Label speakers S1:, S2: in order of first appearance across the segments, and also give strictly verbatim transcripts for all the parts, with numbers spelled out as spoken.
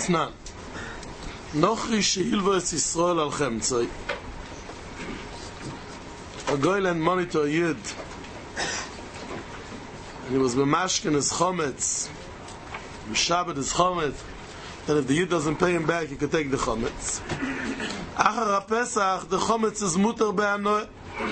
S1: Tnan. Nochri she'ilvo es Yisrael al chemtzoi. A goy lent money to a yid. And he was b'mashkin his chometz. B'shabbat his chometz. And if the yid doesn't pay him back, he could take the chometz. Achar HaPesach, the chometz is muter be'anoeh.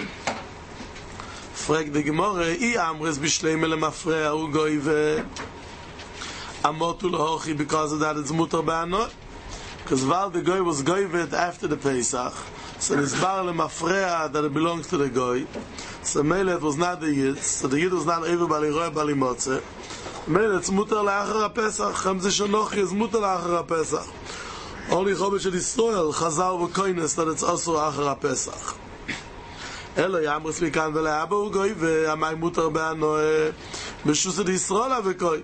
S1: Frag the Gemara, I amres b'shleim ele mafreya u goy ve amotu lehochi, because of that it's muter be'anoeh. Because while the goy was goyvet after the Pesach, so it's bar le mafreya that it belongs to the goy. So mele it was not the yid, so the yid was not over bali roy bali motze. Mele it's muter leachar HaPesach, chamze shenochi is muter leachar HaPesach. Only chomet shel Yisrael chazar v'koines that it's also leachar HaPesach. Elo yamres mikan v'le'aba u goy ve'amay muter be'anoeh b'shus et Yisrael v'koy.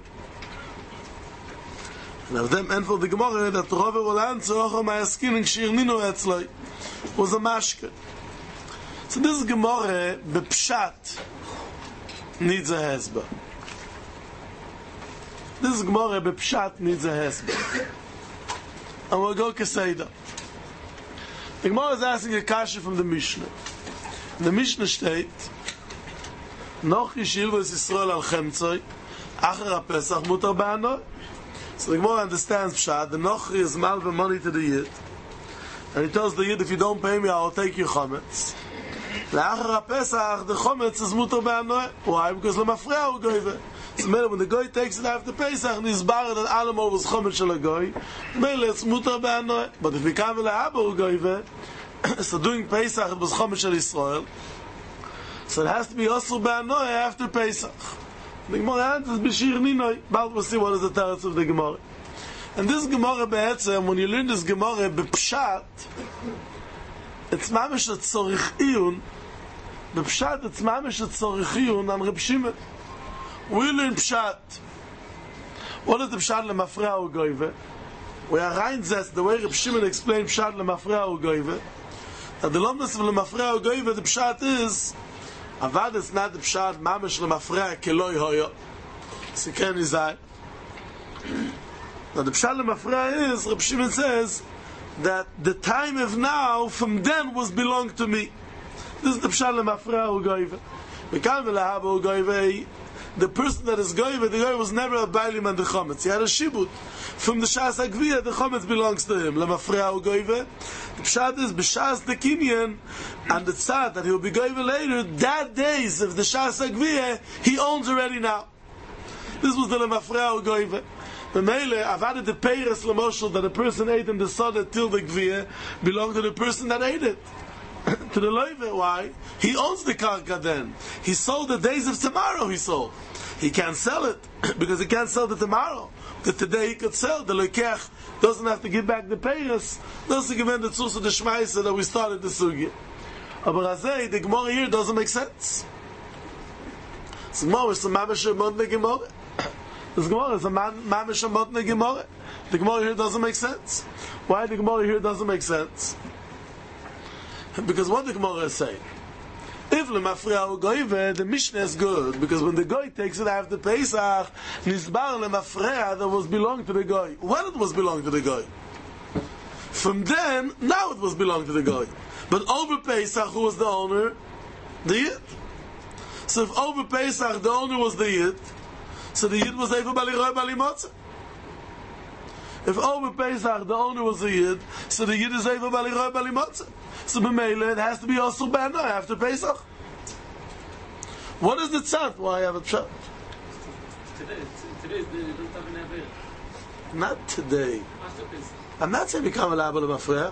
S1: Now them end for the Gemara that Rove will answer Ocham Hayaskin and Kshir Nino Etzloi was a mashke. So this Gemara b'pshat needs a hesba. This Gemara b'pshat needs a hesba. And we'll go Keseda. The Gemara is asking a kasha from the Mishnah. In the Mishnah state Noch yishilvo es Yisrael al chemtzoi achar HaPesach mutar ba'anoeh. So the Gemara understands Pshat, the Nochri is malva money to the Yid, and he tells the Yid, if you don't pay me, I'll take your chometz. Le'achar HaPesach, the chometz is muter be'anoeh. Why? Because lemafreya u goyve. So when the goy takes it after Pesach, and he's barred that Alamo was chometz shel a goy, mele it's muter be'anoeh. But if we come le'aba u goyve, so doing Pesach it was chometz shel Yisrael, so it has to be also be'anoeh after Pesach. The Gemara answers B'shir Ninoi. But we'll see what is the teretz of the Gemara. And this Gemara be'etzem, when you learn this Gemara b'pshat, it's mamish a tzorich iyun. B'pshat, it's mamish a tzorich iyun on Reb Shimon. We learn pshat. What is the pshat lemafreya u goyve? We are rein zest, the way Reb Shimon explained pshat lemafreya u goyve. That the lomness of lemafreya u goyve, the pshat is Avad is not the pshat mamish lemafreya keloi hoyo. Siken izai. Now the pshat lemafreya is, Reb Shimon says, that the time of now from then was belonged to me. This is the pshat lemafreya u goyve. Mekan v'lehaba u goyve, the person that is goyve, the goy was never a bailim and the chometz. He had a shibut. From the shas agviyah, the chometz belongs to him. Lemafreya u goyve. The pshat is b'shas the kinyan, and the tzad that he will be goyve later, that days of the shas agviyah, he owns already now. This was the lemafreya u goyve. The mele, avada the peiras lemoshel that a person ate in the soda till the gviyah belonged to the person that ate it. To the loive. Why? He owns the karka then. He sold the days of tomorrow he sold. He can't sell it because he can't sell the tomorrow. That today he could sell. The loikech doesn't have to give back the peiras. Doesn't give in the tzus of the shmaisa that we started the sugi. But Razei, the Gemara here doesn't make sense. The Gemara is a mamish amot Gemara. This Gemara is a mamish amot Gemara. The Gemara here doesn't make sense. Why the Gemara here doesn't make sense? Because what the Gemara is saying, if lemafreya u goyve, the Mishnah is good, because when the goy takes it after Pesach, nisbar lemafreya that was belonged to the goy. When it was belonged to the goy? From then, now it was belonged to the goy. But over Pesach, who was the owner? The Yid. So if over Pesach the owner was the Yid, so the Yid was able bali roy bali motzeh. If over Pesach the owner was the Yid, so the Yid is able bali roy bali motzeh. So b'meila it has to be also b'anoeh after Pesach. What is the tzad? Why I have a pshat?
S2: Today, today they don't have an aver.
S1: Not today. I'm not saying become a la'aba lemafreya.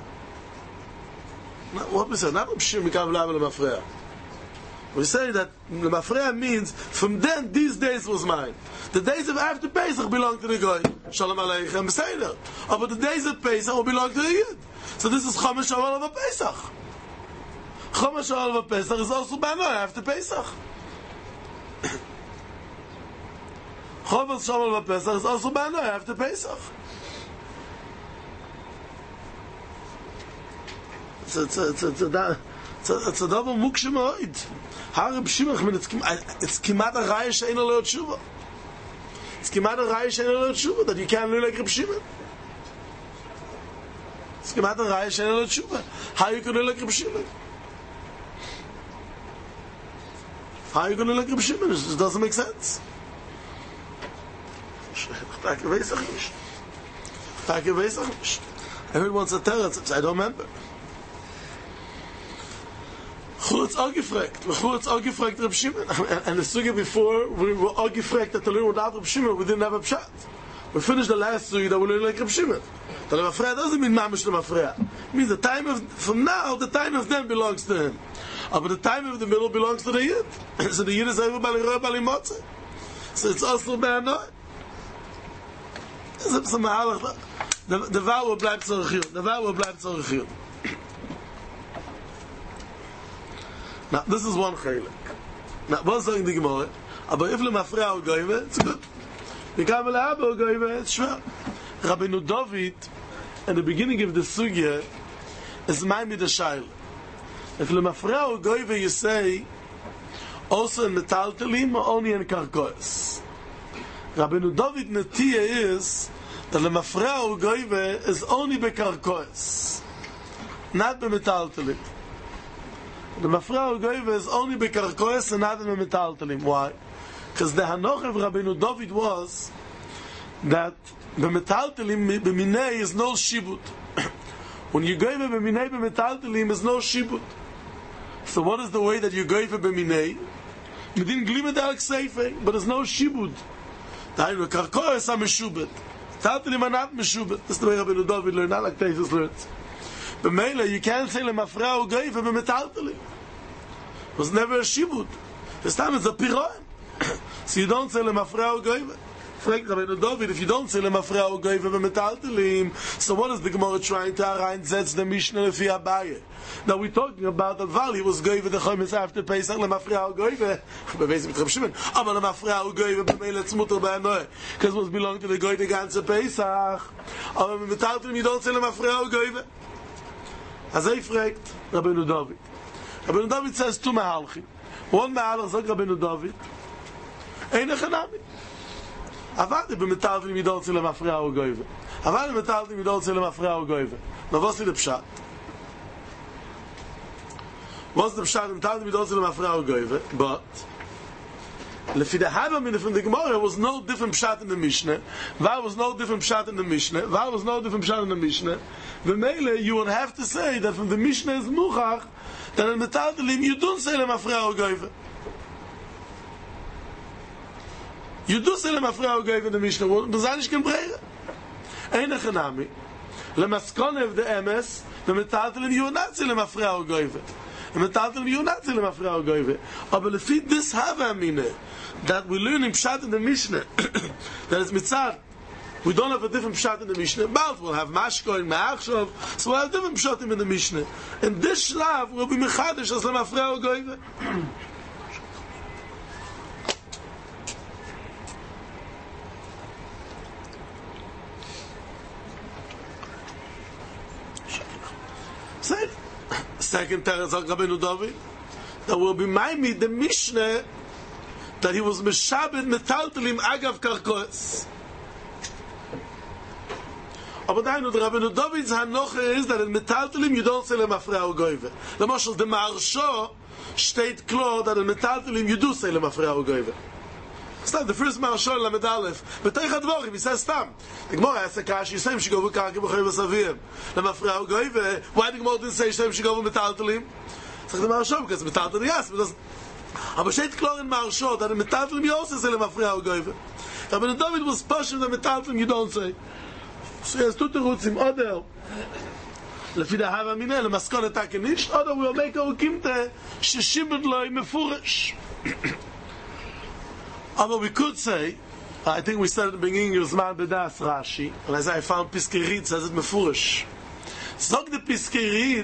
S1: What we say? Not Reb become a la'aba lemafreya. We say that lemafreya means from then these days was mine. The days of after Pesach belong to the goy. Shalom aleichem b'seder. Oh, but the days of Pesach will belong to the Yid. So this is Chomesh Shawal of Pesach. Chomesh Shawal of Pesach is also b'anoeh after Pesach. Chomesh Shawal of Pesach is also b'anoeh after Pesach. It's a, it's a, it's a, it's a, it's a, it's a double mukshe moed. Harib Shimach, it's kimat a raya she'ena lo tshuva. It's kimat a raya she'ena lo tshuva that you can't learn like Reb Shimon. Es gemacht eine Reihe Shein Tshuva. How you gonna like Reb Shimon? How you gonna like Reb Shimon? It doesn't make sense. Ich weiß auch nicht. Ich weiß auch nicht. Everyone wants to tell us, I don't remember. Chulitz auch gefragt. Chulitz auch gefragt Reb Shimon. And the sugi before, we were all gefragt that to learn without Reb Shimon, we didn't have a pshat. We finished the last sugi that we learned like Reb Shimon. The Lemafreya doesn't mean Mamish Lemafreya. It means the time of, from now, the time of them belongs to him. But the time of the middle belongs to the Yid. So the Yid is over Bali Roy Bali Motze. So it's also Be'anoi. Das ist ein Mahalach. Der Wahl bleibt so regiert. Der Wahl bleibt so regiert. Now, this is one chaylik. Now, what's saying the Gemara? Aber if le mafreya u goyve, it's good. If you le haba u goyve, it's schwer. Rabbeinu David, at the beginning of the sugya, is maimi the shaila. If le mafreya u goyve, you say, also in metaltelim, or only in karkois. Rabbeinu David netiya is, that le mafreya u goyve is only be karkois. Not be metaltelim. The Mafreya Ugoyve is only be Karkoes and not in the Metaltelim. Why? Because the Hanoch of Rabbeinu David was that the Metaltelim b'minei is no shibut. When you Ugoyve b'minei b'Metaltelim is no shibut. So what is the way that you Ugoyve b'minei? You didn't glim the Al-Kseife, but there's no shibut. The Karkoes are meshubet. Metaltelim are not meshubet. This is the way Rabbeinu David learned, not like Tesis learns. But mainly, you can't say le mafreya ugoyve b'metaltelim. It was never a shibud. This time it's a piron. So you don't say le mafreya ugoyve. Fragt Rabbeinu David, if you don't say le mafreya ugoyve b'metaltelim, so what is the Gemara trying to reinsetz the Mishnah lefi Abaye? Now we're talking about the valley was goyve the chomis after Pesach le mafreya ugoyve. Beweis mit Reb Shimon. Aber le mafreya ugoyve b'meile tzmuter b'anoy. Because it was belong to the goy the ganze Pesach. Aber b'metaltelim you don't say le mafreya ugoyve. As I fragt Rabbeinu David. Rabbeinu David says two mahalchim. One mahalach sagt Rabbeinu David. Eine chanami. Avadi b'metaltelim you don't say le mafreya ugoyve. Avadi b'metaltelim you don't say le mafreya ugoyve. Now what's the pshat? What's the pshat? B'metaltelim you don't say le mafreya ugoyve. But lefi the Havamina from the Gemara was no different pshat in the Mishnah. Why was no different pshat in the Mishnah? Why was no different pshat in the Mishnah? The Mele, you would have to say that from the Mishnah is Muchach, that in Metaltelim you don't say le mafreya ugoyve. You do say le mafreya ugoyve in the Mishnah. But that's not breire. Eine chanami. Le maskone of the M S, the Metaltelim you will not say le mafreya ugoyve. In Metaltelim you will not say le mafreya ugoyve. But lefi this Havamina, that we learn in Pshat in the Mishnah, that is mitzad. We don't have a different pshat in the Mishnah. But we'll have mashko and ma'achshov, so we'll have different pshatim in the Mishnah. And this shlav will be mechadish as le mafreya ugoyve. Second teretz of Rabbeinu David, that will be maimid the Mishnah that he was meshabed metaltelim agav karkoes. Aber da nur Rabbeinu David's hanoche is that in metaltelim you don't say le mafreya ugoyve. The Moshe the Maharsha steht klar that in metaltelim you do say le mafreya ugoyve. Stam the first Maharsha la medalef, but tei hadvorim he says stam. The Gemara asks a kash, you say she go karke b'choy v'savim. Le mafreya ugoyve. Why the Gemara didn't say she go metaltelim? Sagt the Maharsha because metaltelim yes, but doesn't. Aber steht klar in Maharsha that in metaltelim you also say le mafreya ugoyve. Rabbeinu David was pushing the metaltelim you don't say. So he has two terutzim, oder lefi the Havamina, lemaskon etake nicht, oder we'll make a ukimte sheshibud loi mefurish. Aber we could say, I think we said at the beginning of Zman B'das Rashi, and as I found Piskerit says it mefurish. Zog the Piskerit,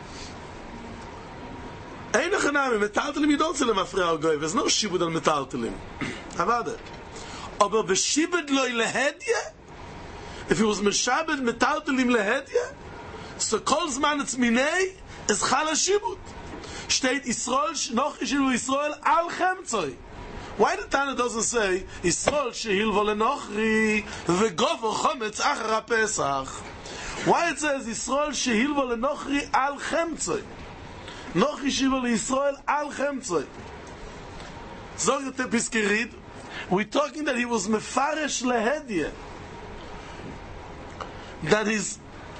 S1: eine chanami, metaltelim you don't say lemafreya ugoyve, there's no shibud on metaltelim. Avada. Aber b'shibud loi lehedye, if he was meshabed metaltelim lehedya, so kol zman it's minei is chala shibut. Steht Yisrael noch ishilu Yisrael al chemtzoi. Why the Tana doesn't say Yisrael shehil volenochri vegovo chometz achar Pesach? Why it says Yisrael shehilva lenochri al chemtzoi? Nochri shehilva Yisrael al chemtzoi. Zogt the Piskerid. We're talking that he was mefaresh lehedye. That is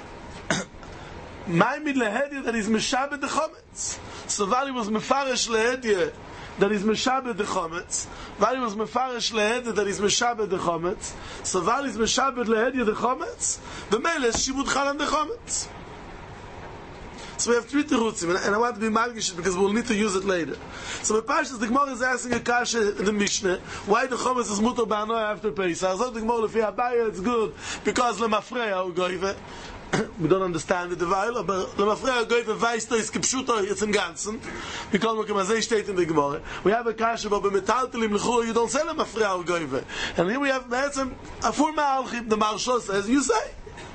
S1: Maimid lehedye, that is meshabed the chometz. So Vali was mefaresh lehedye, that is meshabed the chometz. Vali was mefaresh lehedye, that is meshabed the chometz. So Vali is meshabed lehedye the chometz. The mele is shibud chalan the chometz. So we have three terutzim, and I want to be malgish because we'll need to use it later. So the Pashas, the Gemara is asking a kasha in the Mishnah, why the chometz is mutar ba'anoy after Pesach. So the Gemara, if you Abaya, it's good, because lemafreya ugoive. We don't understand it, but lemafreya ugoive vaysto is kipshuto, it's in Gansen, because we can say state in the Gemara. We have a kasha, but b'metaltelim l'chur, you don't say lemafreya ugoive. And here we have a full ma'alchim, the Marsha says, you say.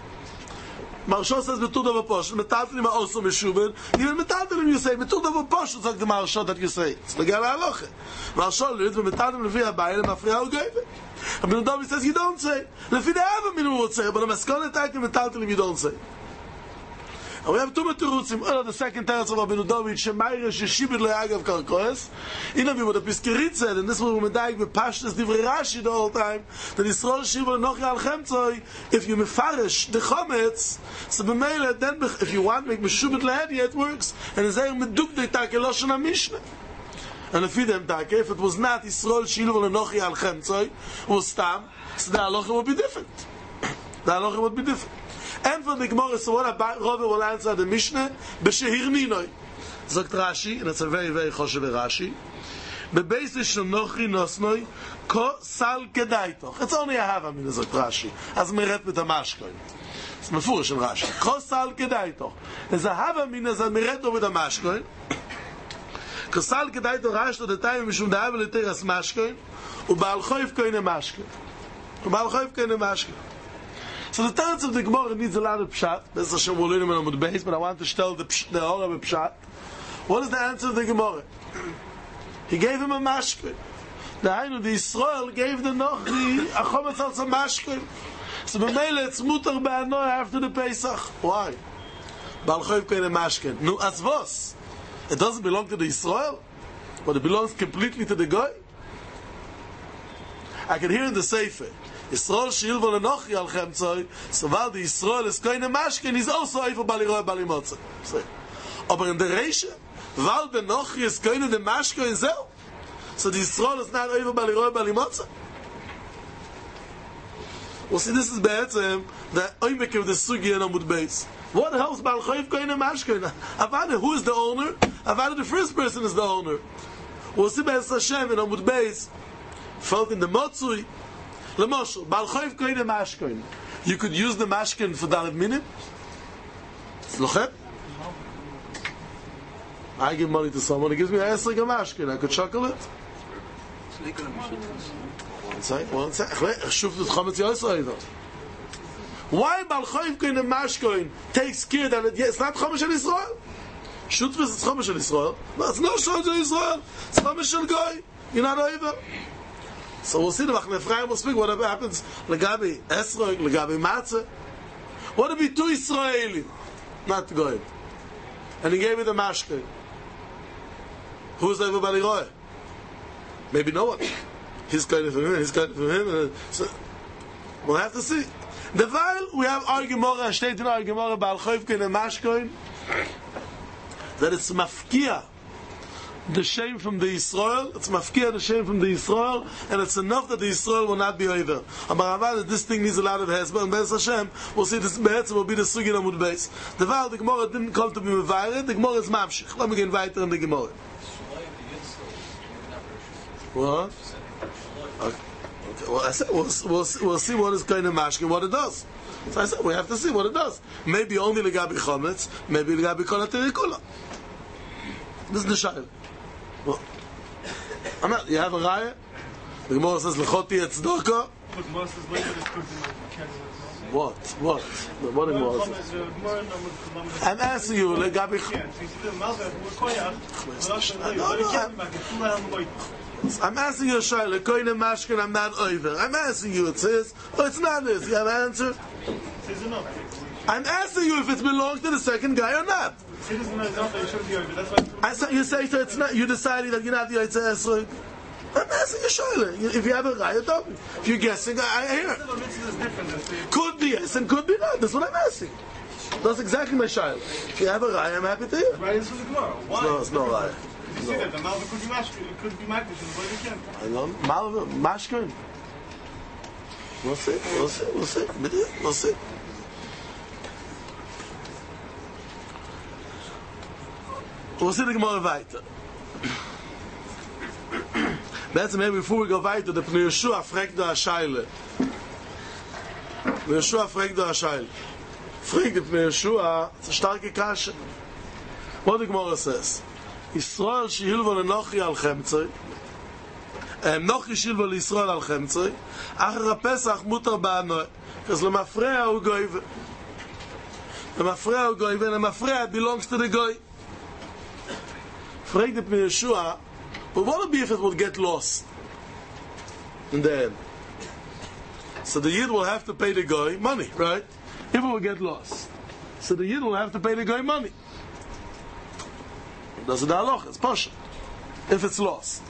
S1: Marsha says metud of posh, metaltelim are also meshubed. Even metaltelim you say metud of posh, it's like the Marsha that you say. It's the Gala Aloche. Marsha learns when metaltelim lefi habayim mafreya ugoive. And Ben David says you don't say. Lefi the Ava minu would say, but the maskon attack metaltelim you don't say. And we have two terutzim. One of the second teretz of Ben David, Shemayre sheshibed leagav karkoes. In a view what the Piskerit said, and this was when we died with Pashtas divrei Rashi the whole time, that Yisrael shiva nochi al chemtzoi, if you mefarish the chometz, so b'meile, then if you want to make meshubet lehedye, it works. And it's saying medukdei take loshon ha-mishnah. And if them take, if it was not Yisrael shiva nochi al chemtzoi, was stam, so the halacha would be different. The halacha would be different. And for the Gemara, so what about Rove will answer the Mishnah? B'shehir ninoi. Zogt Rashi, and it's a very, very choshev Rashi. Bebeis shel nochri nosnoi, ko sal kedaitoch. It's only a hava min, zogt Rashi. As meret mit hamashkoin. It's mefurish in Rashi. Ko sal kedaitoch. It's a hava min, as a meret with hamashkoin. Ko sal kedaitoch, Rashi, the time mishum da hava leteras mashkoin, u ba'al choyv koin hamashkoin. U ba'al choyv koin hamashkoin. So the teretz of the Gemara needs a lot of pshat. This is Hashem will learn him on the base, but I want to tell the the Orah of pshat. What is the answer of the Gemara? He gave him a mashkin. The Hainu, the Yisrael gave the Nochri a chometz al some mashkin. So b'meile it's mutar ba'anoy after the Pesach. Why? Ba'al choyv koin mashkin. Nu as vos. It doesn't belong to the Yisrael, but it belongs completely to the Goy. I can hear in the Sefer. Yisrael shilva lenochi al chemtzoi, so while the Yisrael is koine mashkin, he's also over baliroi balimotze. Aber in the Reisha, while the nochi is koine the mashkin zel, so the Yisrael is not over baliroi balimotze. Well, see, this is be'etzem, the oimek of the sugi and amud beis. What helps bal choyv koine mashkin? Avada, who is the owner? Avada, the first person is the owner. We'll see be'ez Hashem in amud beis, felt in the motzui, L'moshel, bal choyv koine mashkin. You could use the mashkin for dalet minim. Lochet. I give money to someone, he gives me a esrog a mashkin. I could chuckle it. One second, one second. Shuf the chometz yoyso. Why bal choyv koine mashkin takes care that it, it's not chometz shel Yisrael? Shutvis it's chometz shel Yisrael. No, it's not chometz shel Yisrael. It's chometz shel Goy. You're not over. So we'll see the Machne Ephraim will speak whatever happens. Legabi Esrog, Legabi Matzah. What if he two Israelim? Not Goyim. And he gave it a mashkin. Who's everybody Roy? Maybe no one. He's kind of from him, he's kind of from him. And so we'll have to see. The while we have Argemora, steht in Argemora, Baal Choyvkin and Mashkoin, that it's mafkia. The shame from the Yisrael, it's mafkia the shame from the Yisrael, and it's enough that the Yisrael will not be over. But this thing needs a lot of hezbollah, and Be'ez Hashem, we'll see this Be'ez will be the Sugi Amud Beis. The Val, the Gemara didn't call to be Mevaire, the Gemara is Mamshich. Let me get weiter in the Gemara. What? Okay. Okay. Well, I said, we'll, we'll, we'll see what is kind of mashkin, what it does. So I said, we have to see what it does. Maybe only Legabi Chometz, maybe Legabi Kol HaTerikula. This is the Shayla. Well, I'm not, you have a raya? The Gemara says, L'choti etzdorka. What? What? What the Gemara says? I'm asking you, Legabi I'm asking you, Shayla, Koine Mashkin, I'm not over. I'm asking you, it says, oh, it's not this. You have an answer? I'm asking you if it belongs to the second guy or not. I say, you say so it's not. You deciding that you're not the Yitzhak Esrog. I'm asking you, Shaila. If you have a raya, tell me. If you're guessing, I, I hear. Could be yes and could be not. That's what I'm asking. That's exactly my Shaila. If you have a raya, I'm happy to hear.
S3: Raya is for the Gemara. Why?
S1: No, it's no raya.
S3: If you see that, the Malva could be mashkin, it could be mashkin, but it can't.
S1: I know. Malva, mashkin. We'll see. We'll see. We'll see. We'll see. We'll see the Gemara weiter. That's maybe before we go weiter, the Pnei Yeshua fragt da Shaila. Pnei Yeshua fragt da Shaila. Fragt the Pnei Yeshua, it's a starke Kasche. What the Gemara says? Yisrael shehilvo lenochi al chemtzoi. Nochi shehilvo l'Yisrael al chemtzoi. Achar HaPesach mutar ba'anoi. Because lemafreya hu goive. Lemafreya hu goive, and lemafreya belongs to the goy. Fragt the Pnei Yeshua, but what would be if it would get lost in the end? So the Yid will have to pay the guy money, right? If it will get lost. So the Yid will have to pay the guy money. That's the halach, it's partial. If it's lost.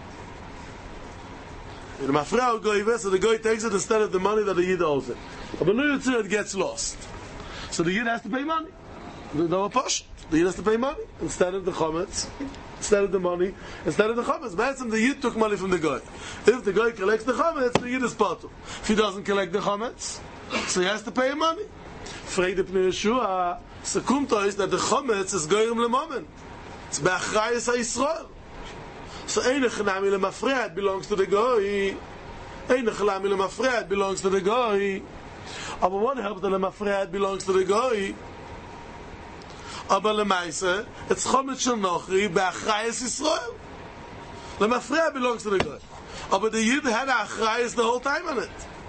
S1: The mafreya goy, so the guy takes it instead of the money that the Yid owes it. But it gets lost. So the Yid has to pay money. The partial. The Yid has to pay money instead of the chometz. Instead of the money, instead of the chametz. But the Yid took money from the guy. If the guy collects the chametz, the Yid is part of. If he doesn't collect the chametz, so he has to pay him money. Fragt the Pnei Yeshua, so kommt euch that the chametz is goyim lemomen. It's be'achrayis ha'Yisrael. So eine chenami lemafreya, it belongs to the guy. Eine chenami lemafreya, it belongs to the guy. Aber one help the lemafreya, it belongs to the guy. Aber lemaise, it's chometz shel nochri be'achrayis Yisrael. Lemafreya belongs to the guy. Aber the Yid had achrayis the whole time on it.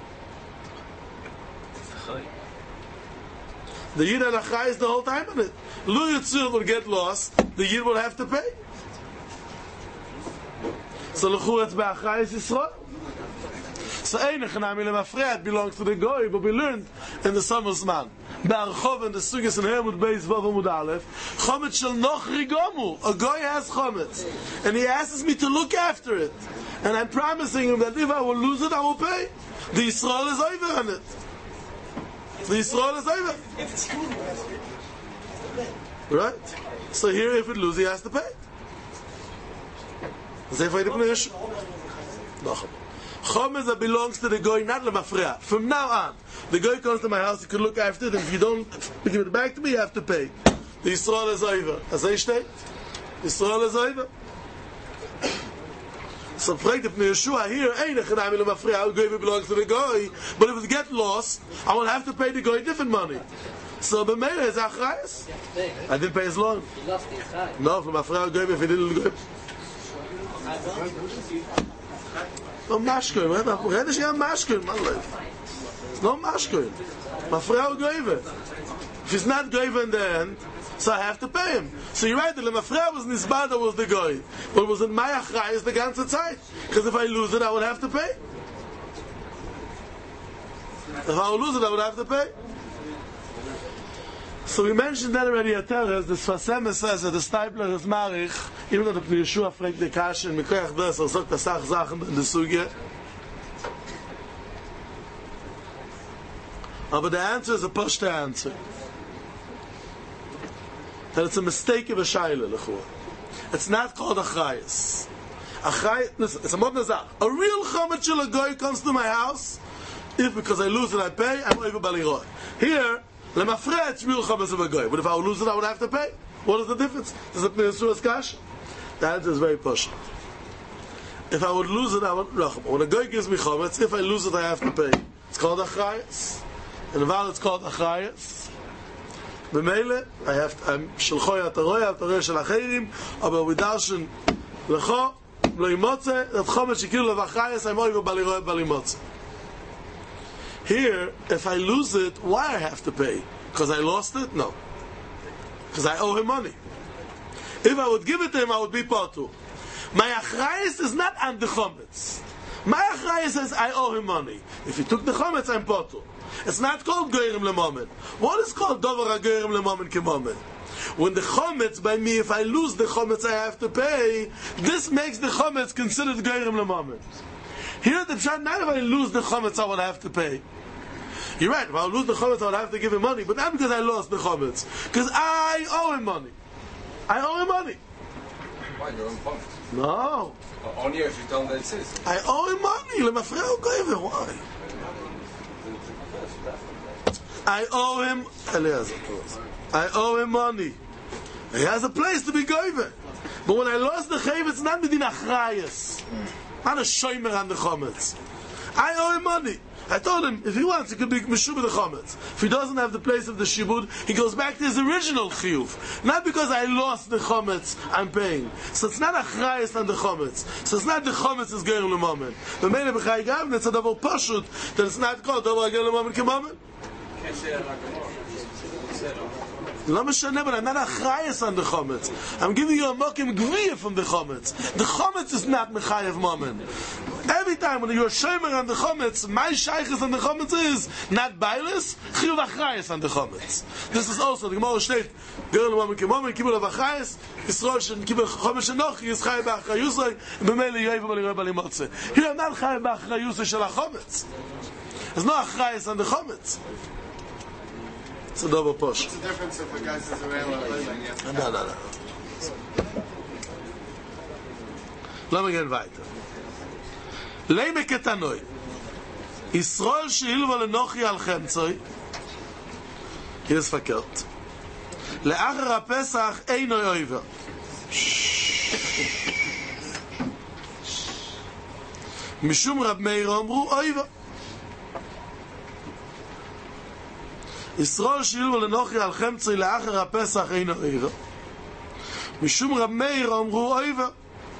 S1: The Yid had achrayis the whole time on it. Lu Yitzur will get lost, the Yid will have to pay. So l'chu it's be'achrayis Yisrael. So eine chenami lemafreya, it belongs to the guy, but we learned in the summer's man. Be'archov and the Sugis and Hermud Beis Vav Amud Aleph, chometz shel nochri gomu. A guy has chometz, and he asks me to look after it, and I'm promising him that if I will lose it, I will pay. The Yisrael is over on it. The Yisrael is over. Right? So here, if it loses, he has to pay. Chometz that belongs to the guy, not lemafreya. From now on, the guy comes to my house, he can look after it, and if you don't give it back to me, you have to pay. The Yisrael is over. As I state, Yisrael is over. So fragt the Pnei Yeshua here, eine chenami lemafreya, the guy belongs to the guy, but if it gets lost, I will have to pay the guy different money. So b'meila is achrayis. I didn't pay his loan. No, from mafreya guy, if he didn't go. No mashkin, right? I'm ready to get mashkin, my life. It's no mashkin. My friend gave it. If he's not gave in the end, so I have to pay him. So you're right, my friend was nisbada was the guy, but it was in my achrayis the ganze Zeit. Because if I lose it, I would have to pay. If I would lose it, I would have to pay. So we mentioned that already at Teres, the Sfasem says that the Stipler is marich, even though the Pnei Yeshua fragt the Kasche, and Mikoyach Des, er sagt das Sach Sachen in der Suge. But the answer is a push answer. That it's a mistake of a Shaila, l'chua. It's not called Achrayis. Achrayis, listen, it's a modern Zach. A real chometz shel a goy comes to my house, if because I lose it I pay, I'm over Baliroi. Here, lemafreya, it's real chometz of a goy. But if I would lose it, I would have to pay. What is the difference? Does it mean Yisuras Kasha? The answer is very push. If I would lose it, I would racham. When a guy gives me chometz, if I lose it, I have to pay. It's called achrayis. In the Val, it's called achrayis. B'meile, I have to, I'm shelchoy ataroy, ataroy shel acherim, aber we darshan lecho, lo imotze, that chometz shekil lev achrayis, I'm over baliroy balimotze. Here, if I lose it, why I have to pay? Because I lost it? No. Because I owe him money. If I would give it to him, I would be partu. My achrayis is not on the chometz. My achraya says, I owe him money. If he took the chometz, I'm potul. It's not called goyrim lemomen. What is called dover goyrim lemomen kemomen? When the chometz by me, if I lose the chometz, I have to pay. This makes the chometz considered goyrim lemomen. Here the pshat, not if I lose the chometz, I would have to pay. You're right. If I lose the chometz, I would have to give him money, but not because I lost the chometz, because I owe him money. I owe him money.
S4: Why your own chometz?
S1: No.
S4: Only if you tell him that it's his.
S1: I owe him money. Lemafrei goyver. Why? I owe him. Eliezer, I owe him money. He has a place to be goyver. But when I lost the chayv, it's not medin achrayas. Not a shomer on the chometz. I owe him money. I told him, if he wants, he could be meshubah the chometz. If he doesn't have the place of the shibud, he goes back to his original chiyuv. Not because I lost the chometz, I'm paying. So it's not achrayas on the chometz. So it's not the chometz is goyim l'momen. But mele b'chay gavne, it's a double pashut, that it's not called double goyim l'momen kemomen. לא משנה, but I'm not achrayas on the chometz. I'm giving you a mokim gviyah from the chometz. The chometz is not mechayev momen. Every time when you're shomer on the chometz, my shaykhis on the chometz is not bailis, chiyuv achrayas on the chometz. This is also, the Gemara state, gerel momen kemomen, kibul of achrayas, Yisrael shen kibul chometz shenoch, yischay b'achrayusay, b'mele yoyv b'li b'li motze. Here I'm not chay b'achrayusay shel ha-chometz. There's no achrayas on the chometz. It's a double push.
S3: What's the difference if a guy says around or
S1: No, no, no. Let me get weiter. Leime ketanoi. Yisrael she'ilva lenochi al chemtzoi. Hier ist verkehrt. Le'achar ha-Pesach einoi oiver. Mishum Rab Meir amru oiver. Yisrael she'ilva lenochi al chemtzoi le'achar ha-Pesach einoi oiver. Mishum Rab Meir amru oiver.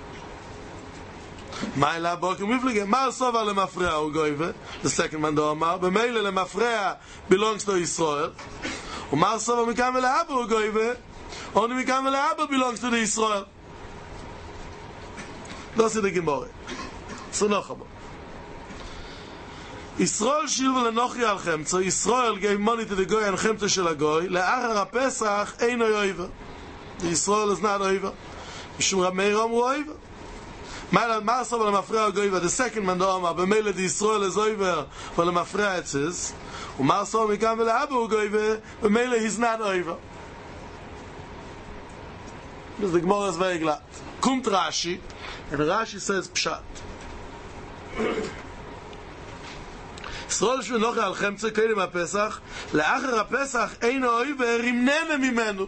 S1: Maila bokim miflige mal sova le mafrea u goive. The second man do amar b'meile le mafrea belongs to Israel. U mal sova mikam le abba u goive. Only mikam le abba belongs to the Israel. Das ist die Gemara. So noch aber. Israel shilva lenochi al chemtzo. Israel gave money to the goy and chemtzo shel hagoy. Le'achar ha-Pesach eino yoiva. Israel is not yoiva. Mishum Rab Meir amru yoiva. The second man do'amar b'meile the Yisrael is over but the mafreya it says u'mar so mikam v'le'abu goyve b'meile he's not over. This the Gemara is very glad. Kumt Rashi and Rashi says pshat Yisrael shvenochi al chemtze kelim ha-Pesach le'achar ha-Pesach eino over rimnene mimenu.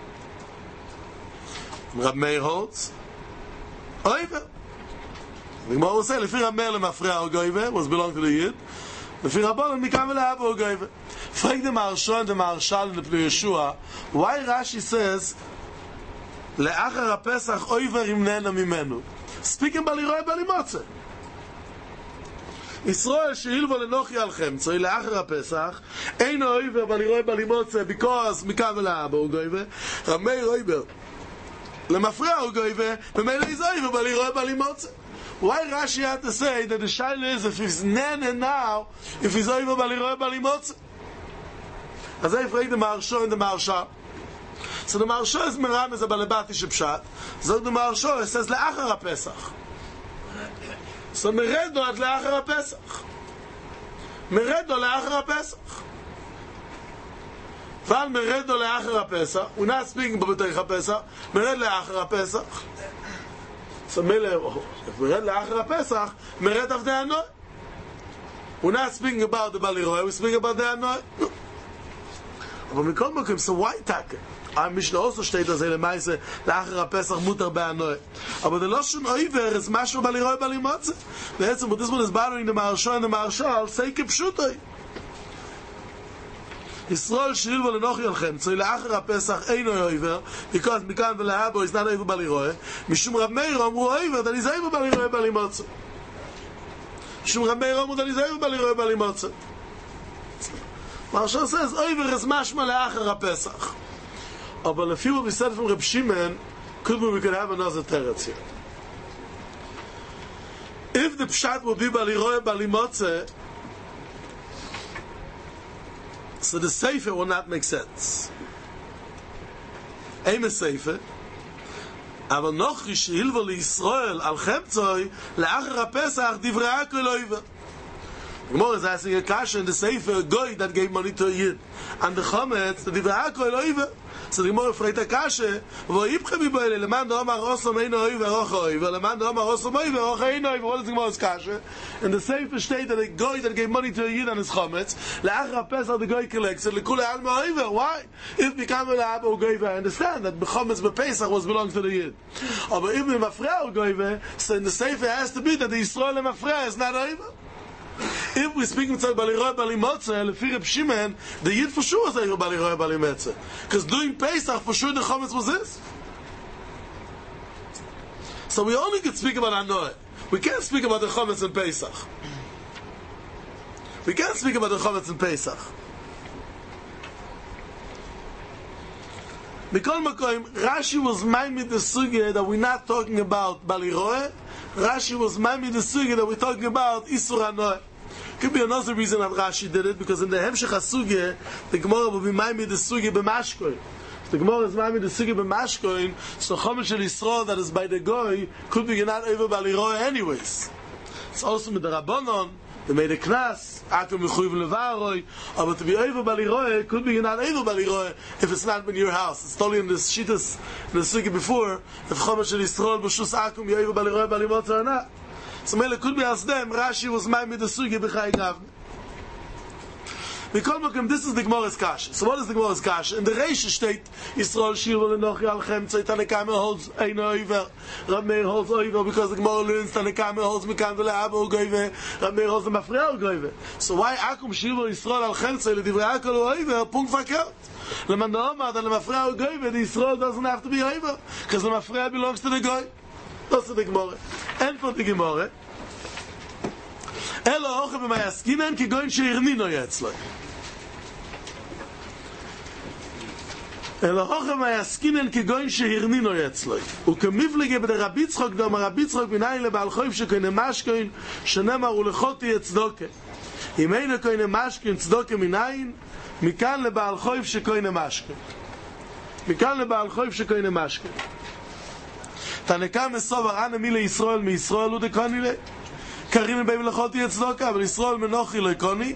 S1: Rab Meir holds over. The Gemara will say, Lefi Rab Meir lemafreya u goyve was belong to the Yid. Lefi Rabbanan mikam v'le'abba u goyve. Frag the Maharsha and the Maharshal and the Pnei Yeshua, why Rashi says, Le'achar ha-Pesach oiver imnena mimenu. Speaking b'liroy b'limotze. Yisrael she'ilva lenochi al chemtzoi le'achar ha-Pesach eino oiver b'liroy b'limotze because mikam v'le'abba u goyve. Rab Meir oiver lemafreya u goyve b'meile is oiver b'liroy b'limotze. Why Rashi had to say that the shaila is if he's nene now, if he's over baliroy balimotze? As I frag the Maharsha and the Maharsha. So the Maharsha is meram as a balabati shepshat. So the Maharsha says le'achar ha-Pesach. So meredo at le'achar ha-Pesach. Meredo le'achar ha-Pesach. Val meredo le'achar ha-Pesach. We're not speaking about ha-Pesach. Mered le'achar ha-Pesach. So Mele, if we read La'achar HaPesach, we read of the Hanoi. We're not speaking about the Baliroy, we're speaking about the Hanoi. But we come back, so why take? Our Mishnah also states that the Meise La'achar HaPesach mutar be'Hanoi. But the Lashon Oiver is Mashu Baliroy Balimotze. But this one is bothering the Maharsha and the Maharshal, say Kipshutoi. Yisrael she'ilva lenochi al chemtzoi le'achar ha-Pesach eino oiver because mikam v'le'abo is not oiver baliroy. Mishum Rab Meir amru oiver that is oiver baliroy balimotze. Mishum Rab Meir amru that is oiver baliroy balimotze. Maharsha says oiver is mashma le'achar ha-Pesach. But if you will be said from Reb Shimon, could we, we could have another teretz here. if the pshat will be baliroy balimotze, so the sefer will not make sense. Aim a sefer, aber noch geschilvel Israel al chemtzoi leachar HaPesach divrei HaKoloiva. The Gemara is asking a kasha in the sefer, a goy that gave money to a yid, and the chometz, the divrei HaKoloiva. So the Gemara freit a kasha, v'yipcha miboyle, leman do amar osom eino oiva rocha oiva, leman do amar osom oiva rocha eino oiva. What is the Gemara's kasha? In the sefer state that a goy that gave money to a yid and his chometz, leachar HaPesach the goy collects it, lekule alma oiva. Why? If become a la'aba or goyva, I understand that the chometz b'Pesach was belongs to the yid. But if the mafreya or goyva, so in the sefer has to be that the Yisrael and mafreya is not oiva. If we speak about Baliroy Balimotze, Lefi Reb Shimon, the Yid for sure is Baliroy Balimotze. Because doing Pesach, for sure the Chometz was this. So we only can speak about Anoeh. We can't speak about the Chometz in Pesach. We can't speak about the Chometz in Pesach. Mikol Makoim, Rashi was maimid the sugya that we're not talking about Baliroy. Rashi was maimid the sugya that we're talking about Isur Anoeh. Could be another reason that Rashi did it, because in the Hemshech HaSugya, the Gemara will be maimid the sugya b'mashkoin. The Gemara is maimid the sugya b'mashkoin, so Chometz Shel Yisrael that is by the Goy could be not over Baliroy anyways. It's also with the Rabbanon, they made a knas, Akum Mechuyev Levaroy, but to be over Baliroy could be not over Baliroy if it's not in your house. It's totally in the Shittas, in the Sugya before, if Chometz Shel Yisrael b'shus Akum Yeover Baliroy Balimotze or not. So Mele could be as them, Rashi was maimid the Sugya b'chai gavne. This is the Gemara's kasha. So what is the Gemara's kasha? In the Reish state, Yisrael shilvo lenochi al chemtzei, Tanekame holds eino oiver, Rab Meir holds oiver, because the Gemara learns Tanekame holds mikan v'le'aba o goive, Rab Meir holds the mafreya o goive. So why akum shilvo Yisrael al chemtzei, l'divrei hakol o oiver, punkt verkehrt. Leman da'omar, that the mafreya o goive, the Yisrael doesn't have to be oiver, because the mafreya belongs to the goy. That's the Gemara. And for the Gemara, Elo hoche b'mayaskinen ki goyin she'irnino yetzloi. Elo hoche b'mayaskinen ki goyin she'irnino yetzloi. Ukemivlige b'de Rabbi Tzchok dom Rabbi Tzchok minayin leba'al choiv shekoyne mashkoyin shenemar ulechoti yetzdoke. Im eine koyne mashkoyin tzdoke minayin mikan leba'al choiv shekoyne mashkoyin. Mikan leba'al choiv shekoyne mashkoyin. Tanekam esovar ane mile Yisrael mi Yisrael ude konile. Karim beim lechoti yetzdoka, אבל Yisrael menochi lekoni.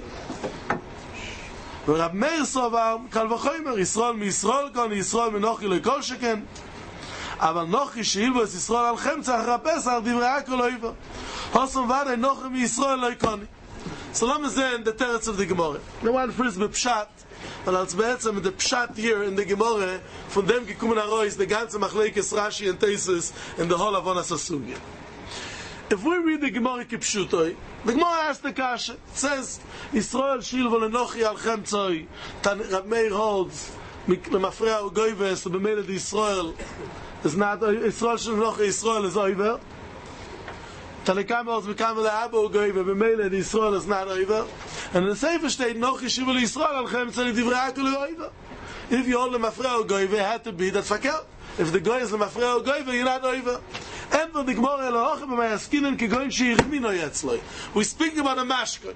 S1: ורב מאיר סובר, קל וחומר, Yisrael mi Yisrael koni, Yisrael menochi lekol sheken. אבל נוחי שאילו את Yisrael על חמצה אחרי הפסח, דברי הכל לא יבוא. הוסם ועדי נוחי mi Yisrael לא יקוני. So lama זה in the teretz of the Gemara. The one first bepshat, אבל als בעצם the pshat here in the Gemara, von dem gekommen heraus, the ganze Machlekes Rashi and Teisus, in the whole Avonas HaSugya. If we read the Gemara Kipshutoi, the Gemara asks the Kasha. It says, Yisrael shilvo lenochi al chemtzoi, Tan Rab Meir holds, lemafreya u goyves, so b'meile the Yisrael is not, Yisrael shilvo Yisrael is over. Tanekam holds, mikam le'aba u goyve, b'meile the Yisrael is not over. And in the Sefer state, nochi shilvo Yisrael al chemtzoi, divrei hakol over. If you hold lemafreya u goyve, it had to be that fakel. If the goy is lemafreya u goyve, you're not over. And for the Gemara Elohoche b'mayaskinen kegoyin she'irmino yetzloi. We speak about a mashkoin.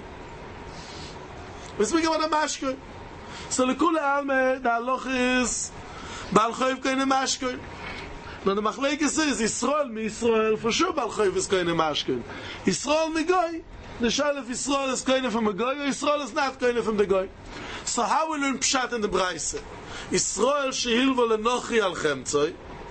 S1: We speak about a mashkoin. So lekule alme, the halacha is Baal Choiv koine mashkoin. Now the machlekes is Yisrael mi Yisrael, for sure Baal Choiv is koine mashkoin. Yisrael mi goy. The shal if Yisrael is koine from a goy, or Yisrael is not koine from the goy. So how we learn pshat in the Braise? Yisrael shehilvo lenochi al chemtzoi.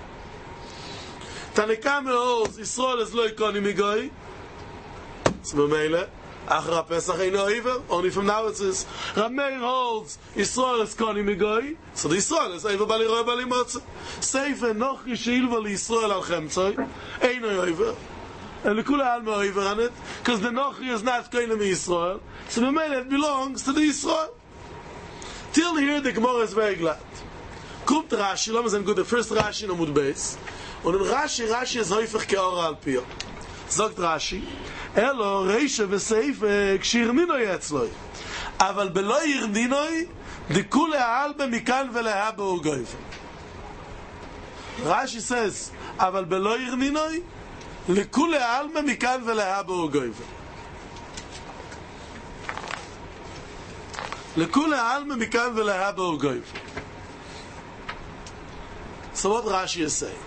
S1: Tanekam holds Yisrael is lo ikoni migoy. So b'meile, achra Pesach eino oiver. Only from now it says Rab Meir holds Yisrael is koni migoy. So the Yisrael is oiver baliroy balimotze. Seifer nochi sheilvo liYisrael al chemtzoi eino oiver. And lekula alma oiver on it, because the nochi is not koni mi Yisrael. So b'meile it belongs to the Yisrael. Till here the Gemara is very glad. Kommt Rashi, lassen wir good the first Rashi in Amud Beis. Und in Rashi, Rashi ist häufig keora al Pio. Sagt Rashi, Elo, Reisha v'Seife, kshirnino yetzloi. אבל בלא ירדינוי, דכולי העלבה מכאן ולהבא וגויבה. Rashi says, אבל בלא ירדינוי, לכולי עלמא מכאן ולהבא הוא גויבה. לכולי עלמא מכאן ולהבא הוא גויבה. So what Rashi is saying?